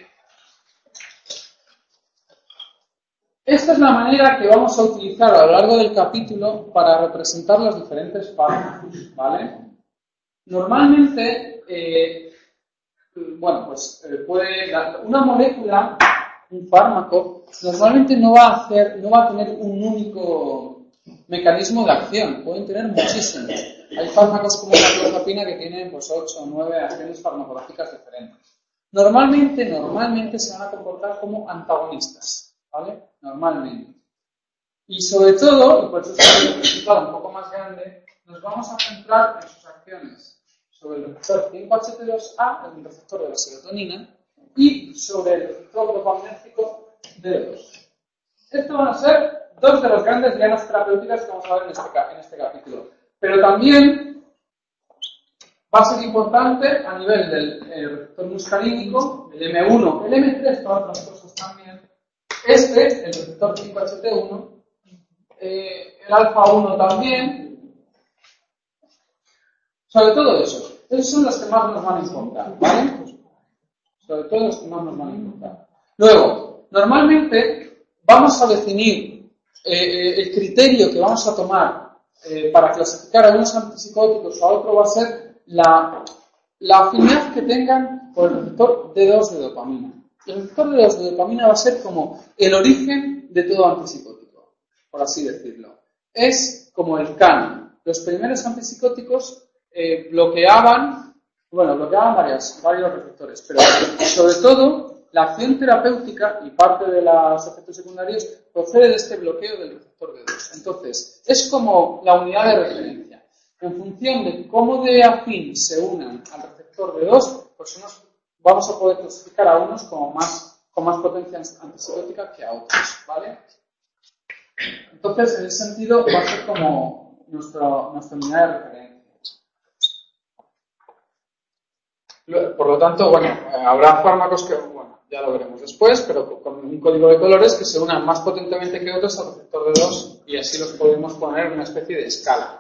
esta es la manera que vamos a utilizar a lo largo del capítulo para representar los diferentes fármacos, ¿vale? Normalmente, eh, bueno, pues eh, puede una molécula, un fármaco, normalmente no va a hacer, no va a tener un único mecanismo de acción, pueden tener muchísimos. Hay fármacos como la clozapina que tienen pues ocho o nueve acciones farmacológicas diferentes. Normalmente, normalmente se van a comportar como antagonistas, ¿vale? Normalmente. Y sobre todo, y por eso es un resultado un poco más grande, nos vamos a centrar en sus acciones sobre el receptor cinco H T dos A, el receptor de la serotonina, y sobre el receptor dopaminérgico D dos. Estos van a ser dos de las grandes dianas terapéuticas que vamos a ver en este, en este capítulo. Pero también va a ser importante a nivel del eh, receptor muscarínico, el M uno, el M tres, para otras cosas también. Este, el receptor cinco H T uno, eh, el alfa uno también. Sobre todo eso. Esos son los que más nos van a importar, ¿vale? Sobre todo los que más nos van a importar. Luego, normalmente vamos a definir eh, el criterio que vamos a tomar eh, para clasificar a unos antipsicóticos o a otro va a ser la, la afinidad que tengan por el receptor D dos de dopamina. El receptor D dos de dopamina va a ser como el origen de todo antipsicótico, por así decirlo. Es como el canon. Los primeros antipsicóticos eh, bloqueaban, bueno, bloqueaban varias, varios receptores, pero sobre todo la acción terapéutica y parte de los efectos secundarios procede de este bloqueo del receptor D dos. Entonces, es como la unidad de referencia. En función de cómo de afín se unan al receptor D dos, pues unos, vamos a poder clasificar a unos como más, con más potencia antipsicótica que a otros, ¿vale? Entonces, en ese sentido, va a ser como nuestro, nuestra unidad de referencia. Por lo tanto, bueno, habrá fármacos que, bueno, ya lo veremos después, pero con un código de colores que se unan más potentemente que otros al receptor D dos y así los podemos poner en una especie de escala.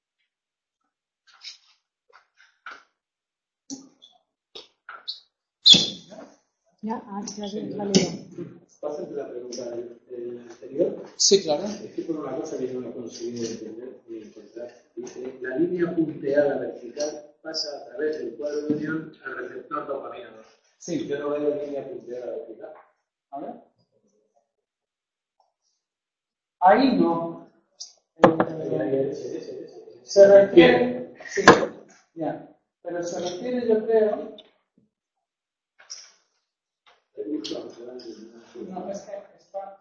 Ya, ah, ya he salido. ¿Puedo hacer la pregunta del anterior? Sí, claro. Es que por una cosa que no lo he conseguido entender ni encontrar. Dice, la línea punteada vertical pasa a través del cuadro de unión al receptor dopamina dos. Sí. Yo no veo línea punteada vertical. A ver. Ahí no. Eh, se refiere. Sí, ya. Pero se refiere, yo creo. No, es que está.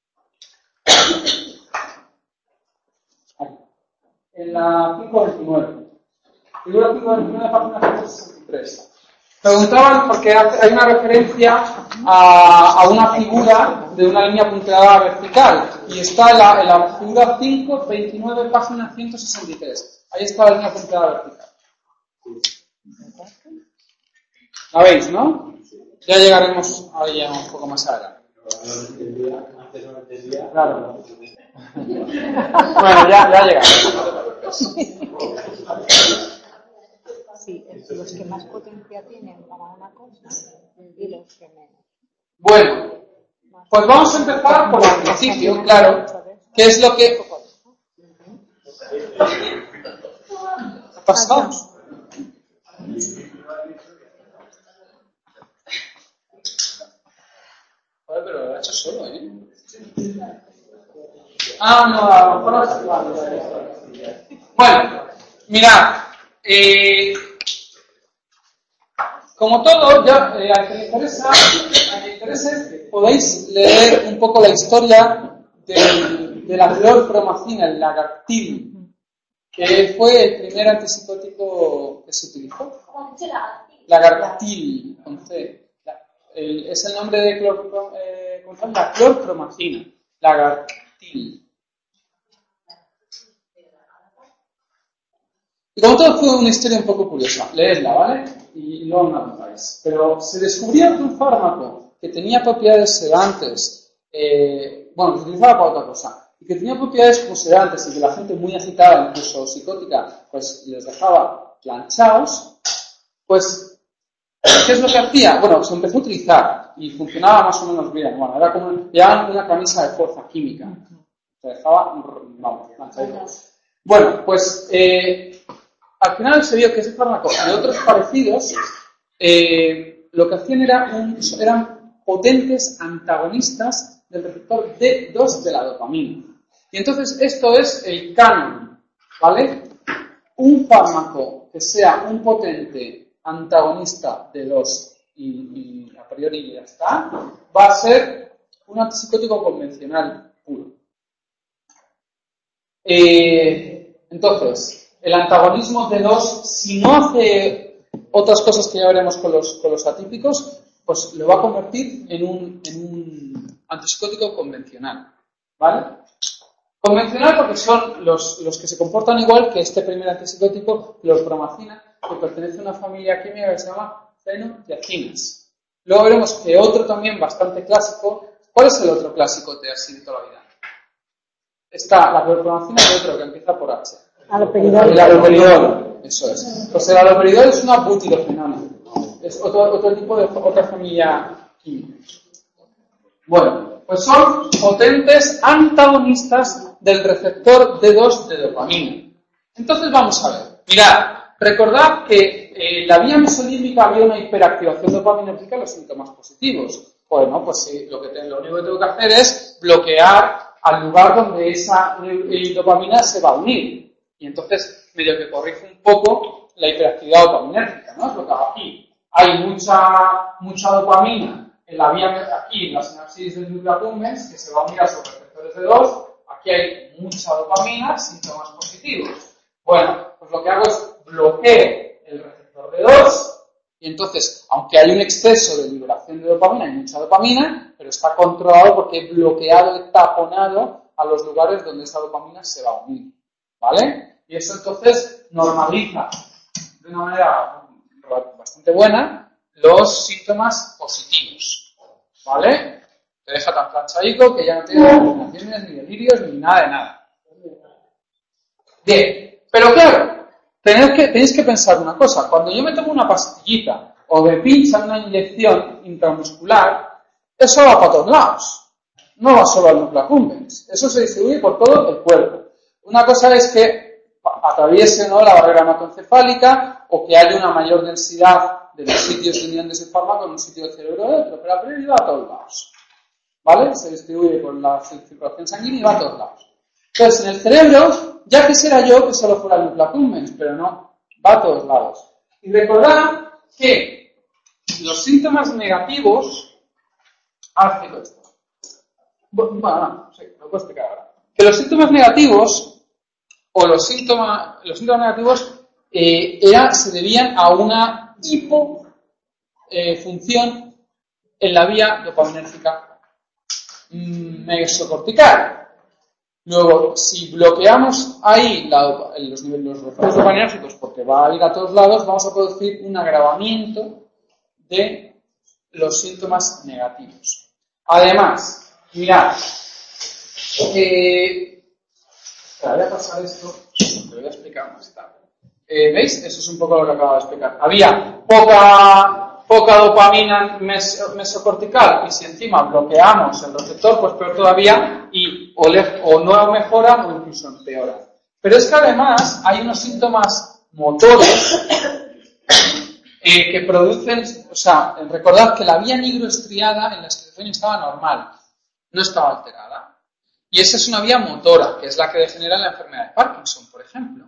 Ahí. En la cinco veintinueve. Figura cinco veintinueve, página ciento sesenta y tres. Preguntaban porque hay una referencia a, a una figura de una línea punteada vertical y está en la, en la figura cinco veintinueve, página ciento sesenta y tres. Ahí está la línea punteada vertical. ¿La veis, no? Ya llegaremos a ella un poco más adelante. Antes no entendía. Claro. Bueno, ya, ya llegamos. Sí, es los que más potencia tienen para una cosa y los que menos. Bueno, pues vamos a empezar por el principio, claro. ¿Qué es lo que... ¿Qué ha pasado? Joder, pero lo ha hecho solo, ¿eh? Ah, no, a lo mejor no es... Bueno, mirad. Eh, como todo, ya eh, a quien le interesa, a quien interese, podéis leer un poco la historia de, de la clorpromacina, el lagartil, que fue el primer antipsicótico que se utilizó. Lagartil, con C. El, es el nombre de clor, eh, la clorpromacina, lagartil. Y como todo fue una historia un poco curiosa, leedla, ¿vale? Y luego me apuntáis. Pero se descubrió que un fármaco que tenía propiedades sedantes, eh, bueno, que se utilizaba para otra cosa, y que tenía propiedades como sedantes y que la gente muy agitada, incluso psicótica, pues les dejaba planchados, pues, ¿qué es lo que hacía? Bueno, se empezó a utilizar y funcionaba más o menos bien. Bueno, era como, llevaban una camisa de fuerza química. Se dejaba, vamos, planchaditos. Bueno, pues, eh, al final se vio que ese fármaco y otros parecidos, eh, lo que hacían era un, eran potentes antagonistas del receptor D dos de la dopamina. Y entonces esto es el canon, ¿vale? Un fármaco que sea un potente antagonista D dos y, y a priori ya está, va a ser un antipsicótico convencional puro. Eh, entonces, el antagonismo D dos, si no hace otras cosas que ya veremos con los, con los atípicos, pues lo va a convertir en un, en un antipsicótico convencional, ¿vale? Convencional porque son los, los que se comportan igual que este primer antipsicótico, clorpromacina, que pertenece a una familia química que se llama fenotiacinas. Luego veremos que otro también bastante clásico. ¿Cuál es el otro clásico de así de toda la vida? Está la clorpromacina y otro que empieza por H. Aloperidol. El aloperidol, eso es. Pues el aloperidol es una butidofenona. Es otro, otro tipo de otra familia química. Bueno, pues son potentes antagonistas del receptor D dos de dopamina. Entonces vamos a ver. Mirad, recordad que en la vía mesolímbica había una hiperactivación dopaminérgica en los síntomas positivos. Bueno, pues sí, lo, que te, lo único que tengo que hacer es bloquear al lugar donde esa dopamina se va a unir. Y entonces medio que corrige un poco la hiperactividad dopaminérgica, ¿no? Es lo que hago aquí. Hay mucha, mucha dopamina en la vía, aquí en la sinapsis del núcleo accumbens, que se va a unir a sus receptores D dos. Aquí hay mucha dopamina, síntomas positivos. Bueno, pues lo que hago es bloqueo el receptor D dos, y entonces, aunque hay un exceso de liberación de dopamina, hay mucha dopamina, pero está controlado porque he bloqueado, he taponado a los lugares donde esa dopamina se va a unir, ¿vale? Y eso entonces normaliza de una manera bastante buena los síntomas positivos, ¿vale? Te deja tan planchadico que ya no tienes ni alucinaciones, ni delirios, ni nada de nada. Bien, pero claro, tenéis que, tenéis que pensar una cosa. Cuando yo me tomo una pastillita o me pinchan una inyección intramuscular, eso va para todos lados. No va solo al núcleo accumbens. Eso se distribuye por todo el cuerpo. Una cosa es que atraviese, ¿no?, la barrera hematoencefálica o que haya una mayor densidad de los sitios de unión de ese fármaco en un sitio del cerebro de otro, pero a priori va a todos lados. ¿Vale? Se distribuye por la circulación sanguínea y va a todos lados. Entonces, en el cerebro, ya quisiera yo que solo fuera el núcleo accumbens, pero no, va a todos lados. Y recordad que los síntomas negativos... Ah, explico esto. Bueno, no, sí, lo puedo explicar ahora. Que los síntomas negativos, o los síntomas, los síntomas negativos, eh, era, se debían a una hipofunción eh, en la vía dopaminérgica mesocortical. Luego, si bloqueamos ahí la, los niveles los receptores dopaminérgicos porque va a ir a todos lados, vamos a producir un agravamiento de los síntomas negativos. Además, mirad, eh, voy a pasar esto, te voy a explicar más tarde. Eh, ¿Veis? Eso es un poco lo que acabo de explicar. Había poca, poca dopamina mes, mesocortical y si encima bloqueamos el receptor, pues peor todavía y o, le, o no mejora o incluso empeora. Pero es que además hay unos síntomas motores eh, que producen, o sea, recordad que la vía nigroestriada en la esquizofrenia estaba normal, no estaba alterada. Y esa es una vía motora, que es la que degenera la enfermedad de Parkinson, por ejemplo.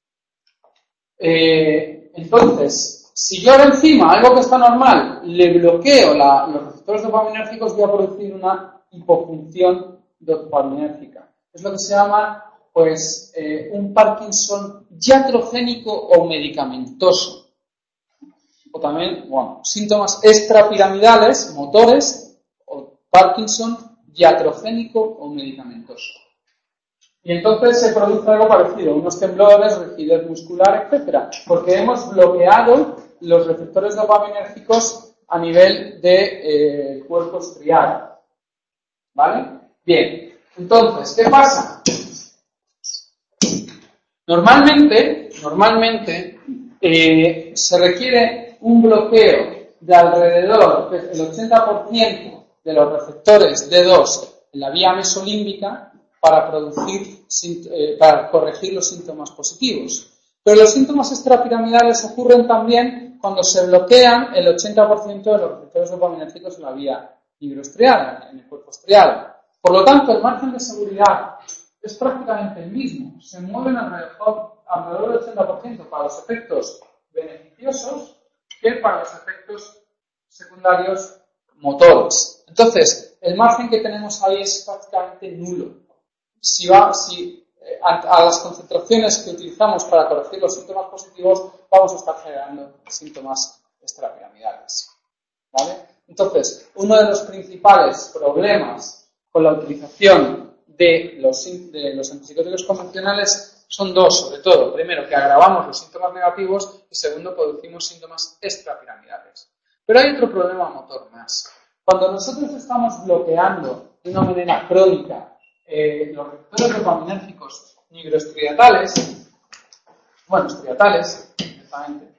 Eh, entonces, si yo ahora encima, algo que está normal, le bloqueo la, los receptores dopaminérgicos, voy a producir una hipofunción dopaminérgica. Es lo que se llama, pues, eh, un Parkinson iatrogénico o medicamentoso. O también, bueno, síntomas extrapiramidales, motores, o Parkinson iatrogénico o medicamentoso. Y entonces se produce algo parecido, unos temblores, rigidez muscular, etcétera, porque hemos bloqueado los receptores dopaminérgicos a nivel del eh, cuerpo estriado. ¿Vale? Bien, entonces, ¿qué pasa? Normalmente, normalmente eh, se requiere un bloqueo de alrededor del ochenta por ciento de los receptores D dos en la vía mesolímbica para producir, eh, para corregir los síntomas positivos. Pero los síntomas extrapiramidales ocurren también cuando se bloquean el ochenta por ciento de los receptores dopaminérgicos en la vía nigroestriada, en el cuerpo estriado. Por lo tanto, el margen de seguridad es prácticamente el mismo. Se mueven alrededor, alrededor del ochenta por ciento para los efectos beneficiosos que para los efectos secundarios motores. Entonces, el margen que tenemos ahí es prácticamente nulo. Si va, si eh, a, a las concentraciones que utilizamos para corregir los síntomas positivos, vamos a estar generando síntomas extrapiramidales. ¿Vale? Entonces, uno de los principales problemas con la utilización de los, de los antipsicóticos convencionales son dos, sobre todo. Primero, que agravamos los síntomas negativos y segundo, producimos síntomas extrapiramidales. Pero hay otro problema motor más. Cuando nosotros estamos bloqueando de una manera crónica eh, los receptores dopaminérgicos nigroestriatales, bueno, estriatales, directamente,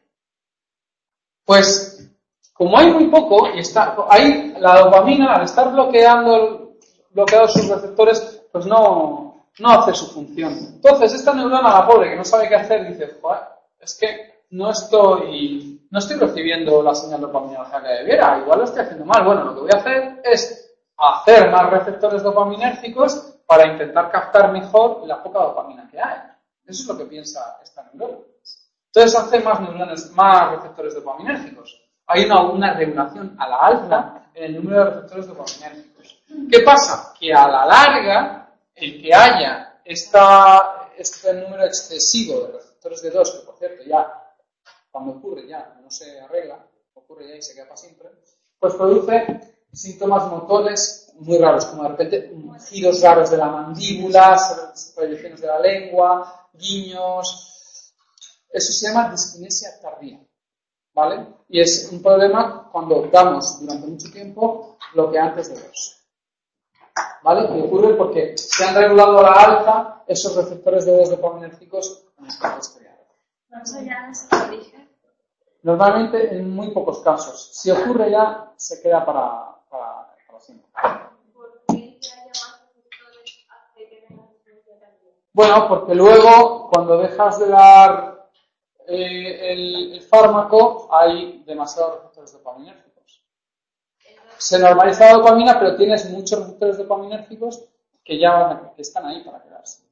pues como hay muy poco y está, hay la dopamina al estar bloqueando bloqueados sus receptores, pues no, no hace su función. Entonces, esta neurona, la pobre, que no sabe qué hacer, dice, joder, es que no estoy, no estoy recibiendo la señal dopaminérgica que debiera, igual lo estoy haciendo mal. Bueno, lo que voy a hacer es hacer más receptores dopaminérgicos para intentar captar mejor la poca dopamina que hay. Eso es lo que piensa esta neurona. Entonces hace más neuronas, más receptores dopaminérgicos. Hay una, una regulación a la alza en el número de receptores dopaminérgicos. ¿Qué pasa? Que a la larga, el que haya esta, este número excesivo de receptores D dos, que por cierto ya, cuando ocurre ya, no se arregla, ocurre ya y se queda para siempre, pues produce síntomas motores muy raros, como de repente giros raros de la mandíbula, proyecciones de la lengua, guiños. Eso se llama disquinesia tardía, ¿vale? Y es un problema cuando damos durante mucho tiempo bloqueantes de dos, ¿vale? Y ocurre porque se han regulado a la alza esos receptores de dos dopaminérgicos en el cuerpo estriado. ¿Eso ya no se corrige? Normalmente en muy pocos casos. Si ocurre ya, se queda para, para, para siempre. ¿Por qué que haya más receptores hace que tenga disquinesia tardía? Bueno, porque luego cuando dejas de dar eh, el, el fármaco hay demasiados receptores dopaminérgicos. Se normaliza la dopamina, pero tienes muchos receptores dopaminérgicos que ya que están ahí para quedarse.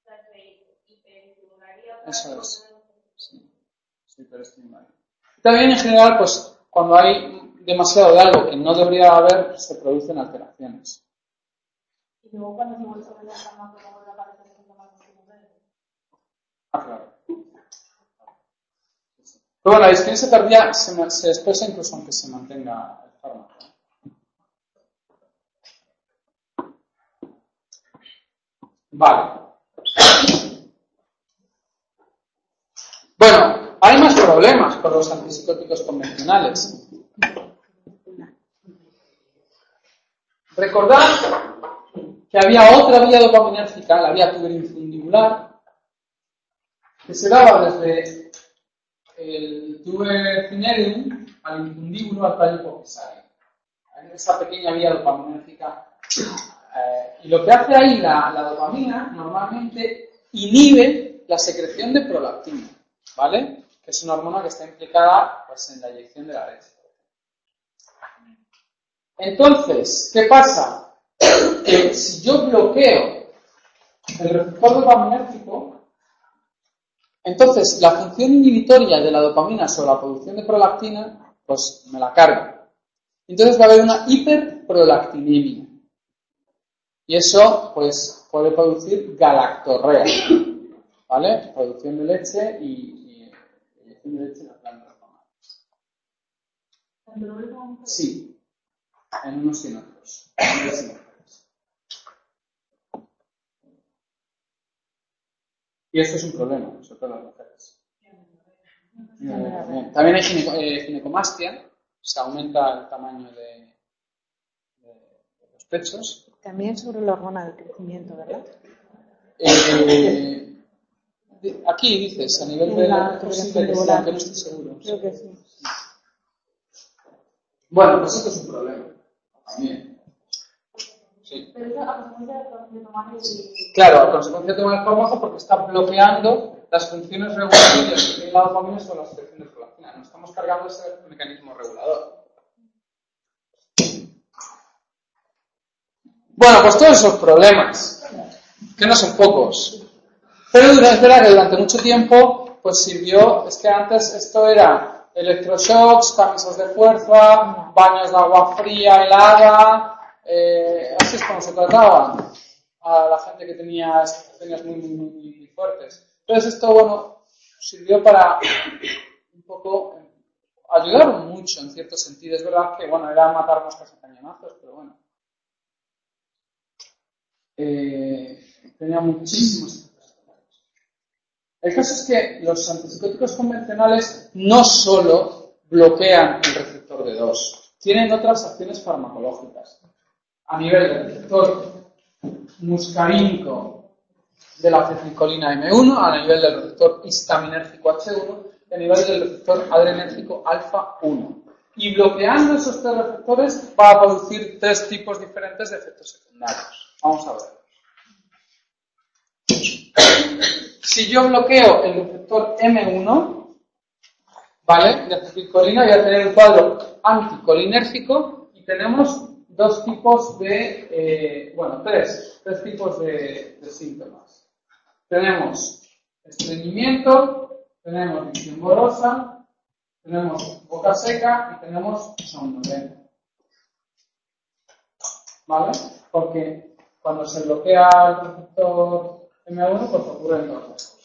Eso es. Sí, sí, hiperestimularía. También en general, pues cuando hay demasiado de algo que no debería haber, se producen alteraciones. Y luego cuando se vuelve sobre el fármaco, ¿cómo vuelve a aparecer el síntoma positivo? Ah, claro. Pero bueno, la disquinesia tardía se, se expresa incluso aunque se mantenga el fármaco. Vale. Bueno, hay más problemas con los antipsicóticos convencionales. Recordad que había otra vía dopaminérgica, la vía tuberinfundibular, que se daba desde el tuber cinereum al infundíbulo al tallo hipofisario. En esa pequeña vía dopaminérgica. Eh, y lo que hace ahí la, la dopamina normalmente inhibe la secreción de prolactina, ¿vale? Que es una hormona que está implicada pues, en la eyección de la leche. Entonces, ¿qué pasa? Que si yo bloqueo el receptor dopaminérgico, entonces la función inhibitoria de la dopamina sobre la producción de prolactina, pues me la cargo. Entonces va a haber una hiperprolactinemia. Y eso, pues, puede producir galactorrea, ¿vale? Producción de leche y, y eyección de leche en las glándulas mamarias. Sí, en unos y en otros. En unos y en otros. Y esto es un problema, sobre todo en las mujeres. Eh, también hay gineco, eh, ginecomastia, se aumenta el tamaño de, de, de los pechos. También sobre la hormona del crecimiento, ¿verdad? Eh, de, aquí dices, a nivel En de la la correlación posible, neural. que no estoy seguro. Creo que sí. Bueno, pues esto es un problema. También. Sí. Pero eso a consecuencia de tomar el... Claro, a consecuencia de tomar el fármaco porque está bloqueando las funciones regulatorias que tiene la dopamina sobre la secreción de prolactina. No estamos cargando ese mecanismo regulador. Bueno, pues todos esos problemas, que no son pocos. Pero es verdad que durante mucho tiempo, pues sirvió, es que antes esto era electroshocks, camisas de fuerza, baños de agua fría, helada, eh, así es como se trataba a la gente que tenía situaciones muy, muy, muy, muy fuertes. Entonces esto, bueno, sirvió para un poco ayudar mucho en cierto sentido. Es verdad que, bueno, era matar moscas a cañonazos, pero bueno. Eh, tenía muchísimos. El caso es que los antipsicóticos convencionales no solo bloquean el receptor D dos, tienen otras acciones farmacológicas. A nivel del receptor muscarínico de la acetilcolina eme uno, a nivel del receptor histaminérgico hache uno y a nivel del receptor adrenérgico alfa uno. Y bloqueando esos tres receptores va a producir tres tipos diferentes de efectos secundarios. Vamos a ver. Si yo bloqueo el receptor eme uno, ¿vale?, de acetilcolina, voy a tener un cuadro anticolinérgico y tenemos dos tipos de, eh, bueno, tres, tres tipos de, de síntomas. Tenemos estreñimiento, tenemos visión borrosa, tenemos boca seca y tenemos somnolencia. ¿Vale? Porque cuando se bloquea el receptor eme uno, pues ocurren dos cosas.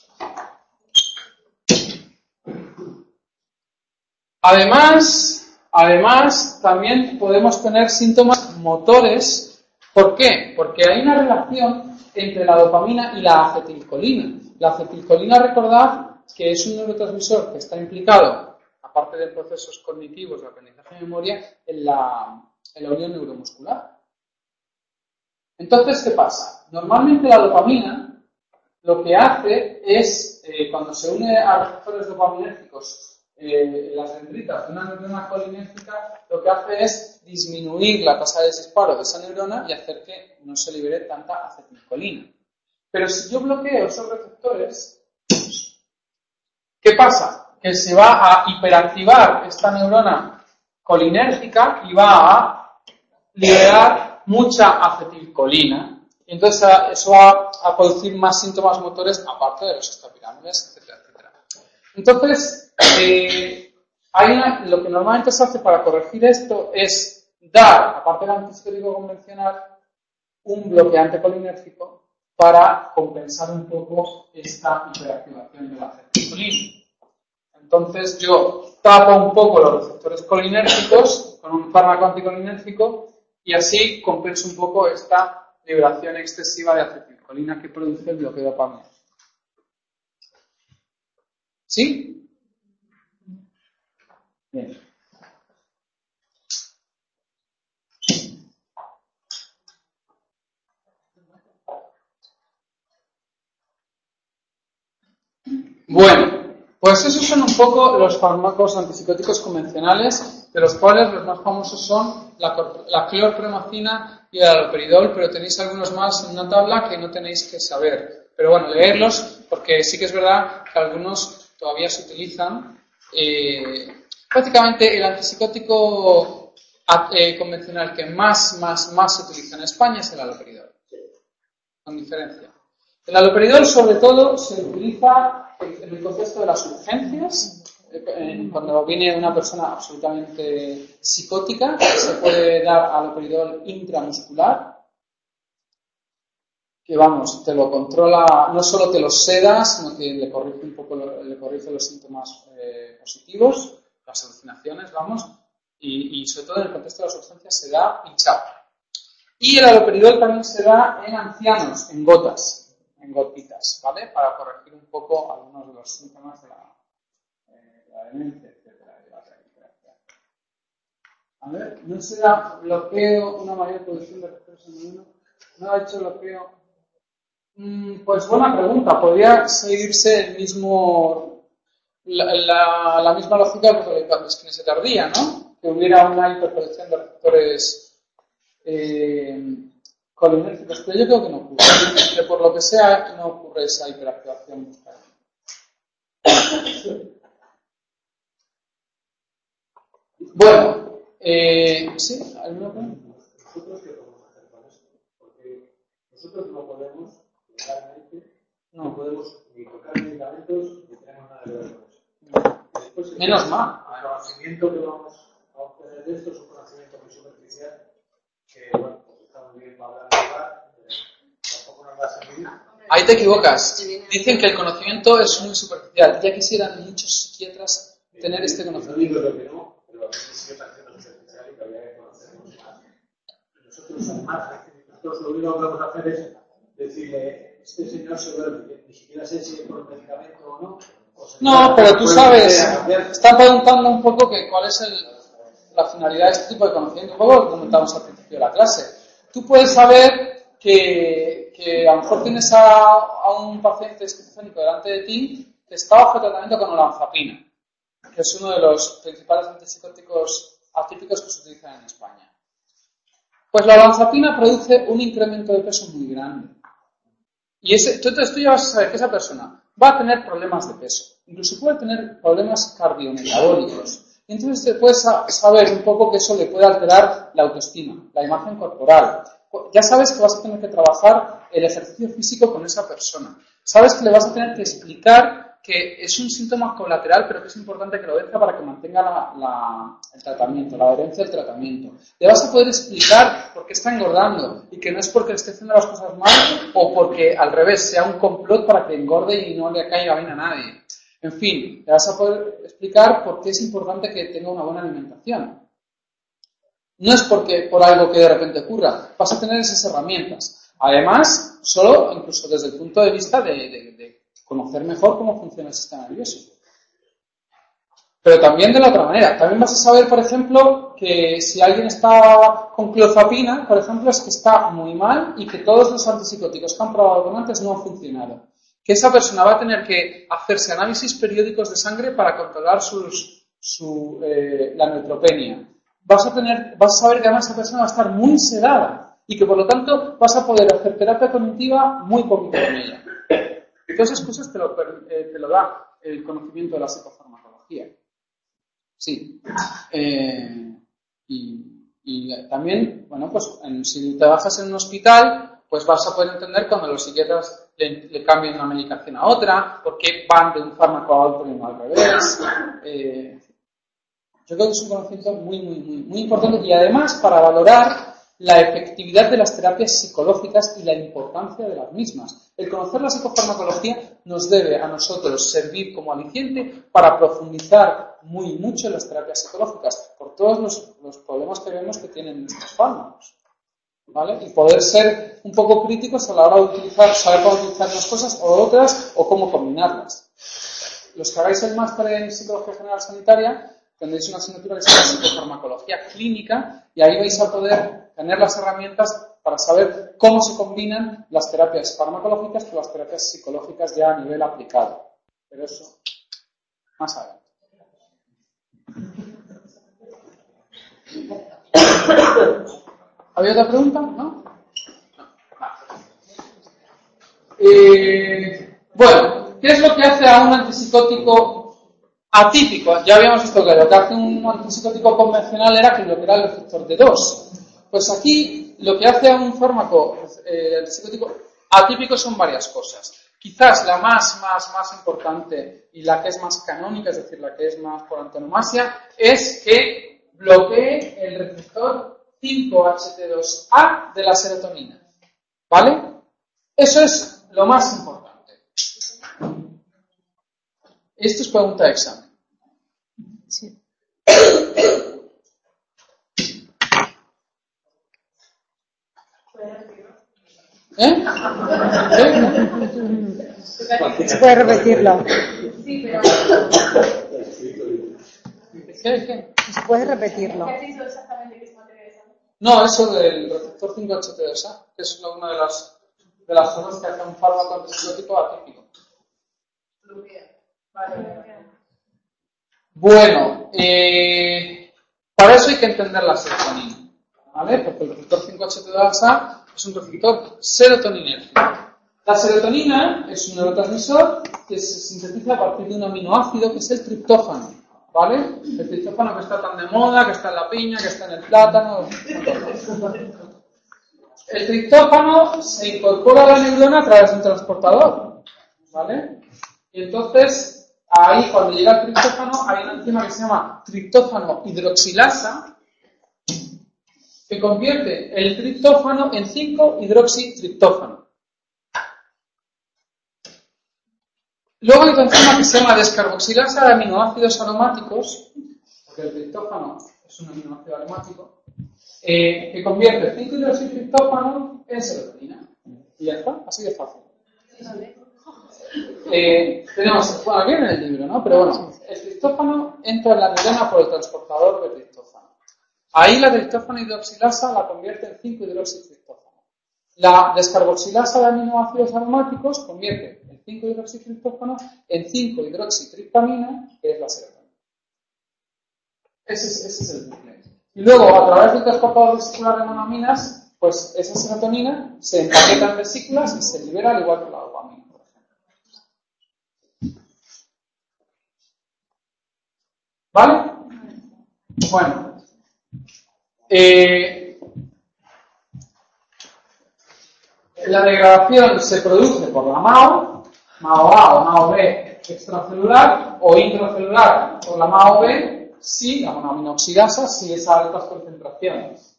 Además, además, también podemos tener síntomas motores. ¿Por qué? Porque hay una relación entre la dopamina y la acetilcolina. La acetilcolina, recordad que es un neurotransmisor que está implicado, aparte de procesos cognitivos de aprendizaje y memoria, en la, en la unión neuromuscular. Entonces, ¿qué pasa? Normalmente la dopamina lo que hace es, eh, cuando se une a receptores dopaminérgicos, eh, las dendritas de una neurona colinérgica, lo que hace es disminuir la tasa de disparo de esa neurona y hacer que no se libere tanta acetilcolina. Pero si yo bloqueo esos receptores, ¿qué pasa? Que se va a hiperactivar esta neurona colinérgica y va a liberar mucha acetilcolina. Y entonces eso va a producir más síntomas motores aparte de los extrapiramidales, etcétera, etcétera. Entonces, eh, hay una, lo que normalmente se hace para corregir esto es dar, aparte del antipsicótico convencional, un bloqueante colinérgico para compensar un poco esta hiperactivación de la acetilcolina. Entonces yo tapo un poco los receptores colinérgicos con un fármaco anticolinérgico y así compenso un poco esta liberación excesiva de acetilcolina que produce el bloqueo de dopamina. ¿Sí? Bien. Bueno, pues esos son un poco los fármacos antipsicóticos convencionales, de los cuales los más famosos son la, la clorpromacina y el haloperidol, pero tenéis algunos más en una tabla que no tenéis que saber. Pero bueno, leerlos, porque sí que es verdad que algunos todavía se utilizan. Eh, prácticamente el antipsicótico eh, convencional que más, más, más se utiliza en España es el haloperidol, con diferencia. El haloperidol, sobre todo, se utiliza en el contexto de las urgencias, cuando viene una persona absolutamente psicótica, se puede dar haloperidol intramuscular, que vamos, te lo controla, no solo te lo seda, sino que le corrige un poco, le corrige los síntomas eh, positivos, las alucinaciones, vamos, y, y sobre todo en el contexto de las urgencias se da pinchado. Y el haloperidol también se da en ancianos, en gotas, en gotitas, ¿vale? Para corregir un poco algunos de los síntomas de la, eh, de la demencia, etcétera, de la etcétera. A ver, no será bloqueo una mayor producción de receptores en uno. No ha hecho bloqueo. Mm, pues buena pregunta. Podría seguirse el mismo, la, la, la misma lógica que la disquinesia tardía, ¿no? Que hubiera una hiperproducción de receptores eh, colinérgicos, pero yo creo que no ocurre. Que por lo que sea no ocurre esa hiperactivación muscular. Bueno, eh, ¿sí? ¿Alguna pregunta? ¿Nosotros qué podemos hacer con esto? Porque nosotros no podemos, legalmente, no, no podemos ni tocar medicamentos ni tenemos nada que ver con eso. Después, Menos mal. El conocimiento que vamos a obtener de esto es un conocimiento muy superficial que, bueno, pues está muy bien para hablar de hablar, pero tampoco nos va a servir. Ahí te equivocas. Dicen que el conocimiento es muy superficial. Ya quisieran muchos psiquiatras tener este conocimiento. No digo lo que no, pero a veces sigue pareciendo superficial y que habría que conocernos más. Nosotros, además, nosotros lo único que podemos hacer es decirle, este señor se duerme, ni siquiera sé si es por medicamento o no. O no, pero tú sabes, están preguntando un poco que cuál es el, la finalidad de este tipo de conocimiento. Un poco lo que comentamos al principio de la clase. Tú puedes saber que, que a lo mejor tienes a, a un paciente esquizofrénico delante de ti que está bajo tratamiento con olanzapina, que es uno de los principales antipsicóticos atípicos que se utilizan en España. Pues la olanzapina produce un incremento de peso muy grande. Y ese, entonces tú ya vas a saber que esa persona va a tener problemas de peso. Incluso puede tener problemas cardiometabólicos. Y entonces te puedes saber un poco que eso le puede alterar la autoestima, la imagen corporal. Ya sabes que vas a tener que trabajar el ejercicio físico con esa persona. Sabes que le vas a tener que explicar que es un síntoma colateral, pero que es importante que lo obedezca para que mantenga la, la, el tratamiento, la adherencia al tratamiento. Le vas a poder explicar por qué está engordando y que no es porque esté haciendo las cosas mal o porque al revés sea un complot para que engorde y no le caiga bien a nadie. En fin, le vas a poder explicar por qué es importante que tenga una buena alimentación. No es porque por algo que de repente ocurra, vas a tener esas herramientas. Además, solo incluso desde el punto de vista de, de, de conocer mejor cómo funciona el sistema nervioso. Pero también de la otra manera. También vas a saber, por ejemplo, que si alguien está con clozapina, por ejemplo, es que está muy mal y que todos los antipsicóticos que han probado con antes no han funcionado. Que esa persona va a tener que hacerse análisis periódicos de sangre para controlar sus, su, eh, la neutropenia. Vas a tener, vas a saber que además esa persona va a estar muy sedada y que por lo tanto vas a poder hacer terapia cognitiva muy poquito con ella. Y todas esas cosas te lo, eh, te lo da el conocimiento de la psicofarmacología. Sí. Eh, y, y también, bueno, pues en, si trabajas en un hospital, pues vas a poder entender cuando los psiquiatras le, le cambian una medicación a otra, por qué van de un fármaco a otro y no al revés. Eh, yo creo que es un conocimiento muy, muy, muy, muy importante y además para valorar la efectividad de las terapias psicológicas y la importancia de las mismas. El conocer la psicofarmacología nos debe a nosotros servir como aliciente para profundizar muy mucho en las terapias psicológicas por todos los, los problemas que vemos que tienen estos fármacos, ¿vale? Y poder ser un poco críticos a la hora de utilizar, saber cómo utilizar unas cosas o otras o cómo combinarlas. Los que hagáis el máster en Psicología General Sanitaria tendréis una asignatura que se llama Psicofarmacología Clínica y ahí vais a poder tener las herramientas para saber cómo se combinan las terapias farmacológicas con las terapias psicológicas ya a nivel aplicado. Pero eso, más adelante. ¿Había otra pregunta? ¿No? No. Eh, bueno, ¿qué es lo que hace a un antipsicótico atípico? Ya habíamos visto que lo que hace un antipsicótico convencional era que bloqueara el receptor D dos. Pues aquí lo que hace a un fármaco eh, antipsicótico atípico son varias cosas. Quizás la más, más, más importante y la que es más canónica, es decir, la que es más por antonomasia, es que bloquee el receptor cinco H T dos A de la serotonina. ¿Vale? Eso es lo más importante. Esto es pregunta de examen. Sí. ¿Eh? Se puede repetirlo. Sí, pero ¿Qué? ¿Qué? Se puede repetirlo. ¿qué has dicho exactamente? No, eso del receptor cinco H T dos A, que es una de las, de las cosas que hace un fármaco antipsicótico atípico. Bueno, eh, para eso hay que entender la serotonina, ¿vale? Porque el receptor cinco H T dos A es un receptor serotoninérgico. La serotonina es un neurotransmisor que se sintetiza a partir de un aminoácido que es el triptófano, ¿vale? El triptófano que está tan de moda, que está en la piña, que está en el plátano. El triptófano se incorpora a la neurona a través de un transportador, ¿vale? Y entonces, ahí cuando llega el triptófano, hay una enzima que se llama triptófano hidroxilasa, que convierte el triptófano en cinco hidroxitriptófano. Luego hay otra enzima que se llama descarboxilasa de aminoácidos aromáticos, porque el triptófano es un aminoácido aromático, eh, que convierte cinco hidroxitriptófano en serotonina. Y ya está, así de fácil. Eh, tenemos, bueno, viene en el libro, ¿no? Pero bueno, el triptófano entra en la neurona por el transportador de triptófano. Ahí la triptófano hidroxilasa la convierte en cinco hidroxitriptófano. La descarboxilasa de aminoácidos aromáticos convierte el cinco hidroxitriptófano en cinco hidroxitriptamina, que es la serotonina. Ese es, ese es el bucle. Y luego, a través del transportador vesicular de monoaminas, pues esa serotonina se empaqueta en vesículas y se libera al igual que la dopamina, por ejemplo. ¿Vale? Bueno. Eh, la degradación se produce por la MAO, MAO A o MAO B extracelular, o intracelular por la MAO B, si la monoaminoxidasa, si es a altas concentraciones.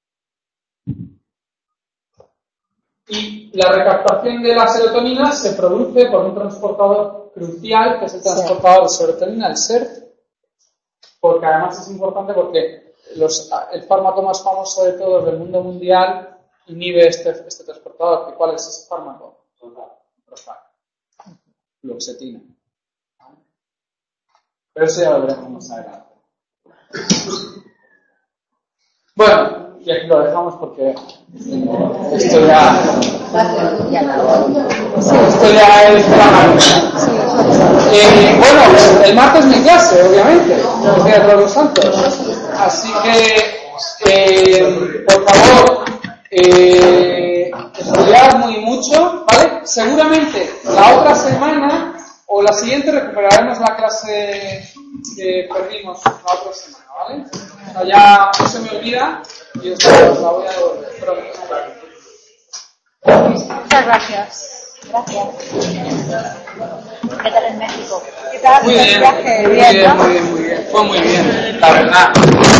Y la recaptación de la serotonina se produce por un transportador crucial, que es el transportador de serotonina, el S E R T, porque además es importante porque los, el fármaco más famoso de todos del mundo mundial inhibe este, este transportador. ¿Cuál es ese fármaco? Prozac. Fluoxetina. Pero eso ya lo veremos más adelante. Bueno, y aquí lo dejamos porque esto ya, esto ya es para eh, bueno, el martes mi clase, obviamente, el día de todos los santos. Así que, eh, por favor, eh, estudiad muy mucho, ¿vale? Seguramente la otra semana o la siguiente recuperaremos la clase que perdimos la otra semana, ¿vale? O sea, ya no se me olvida y os la voy a devolver pronto. Muchas gracias. Gracias. ¿Qué tal en México? ¿Qué tal? Muy bien, Viaje? muy bien, muy bien, muy bien. Fue muy bien, la verdad.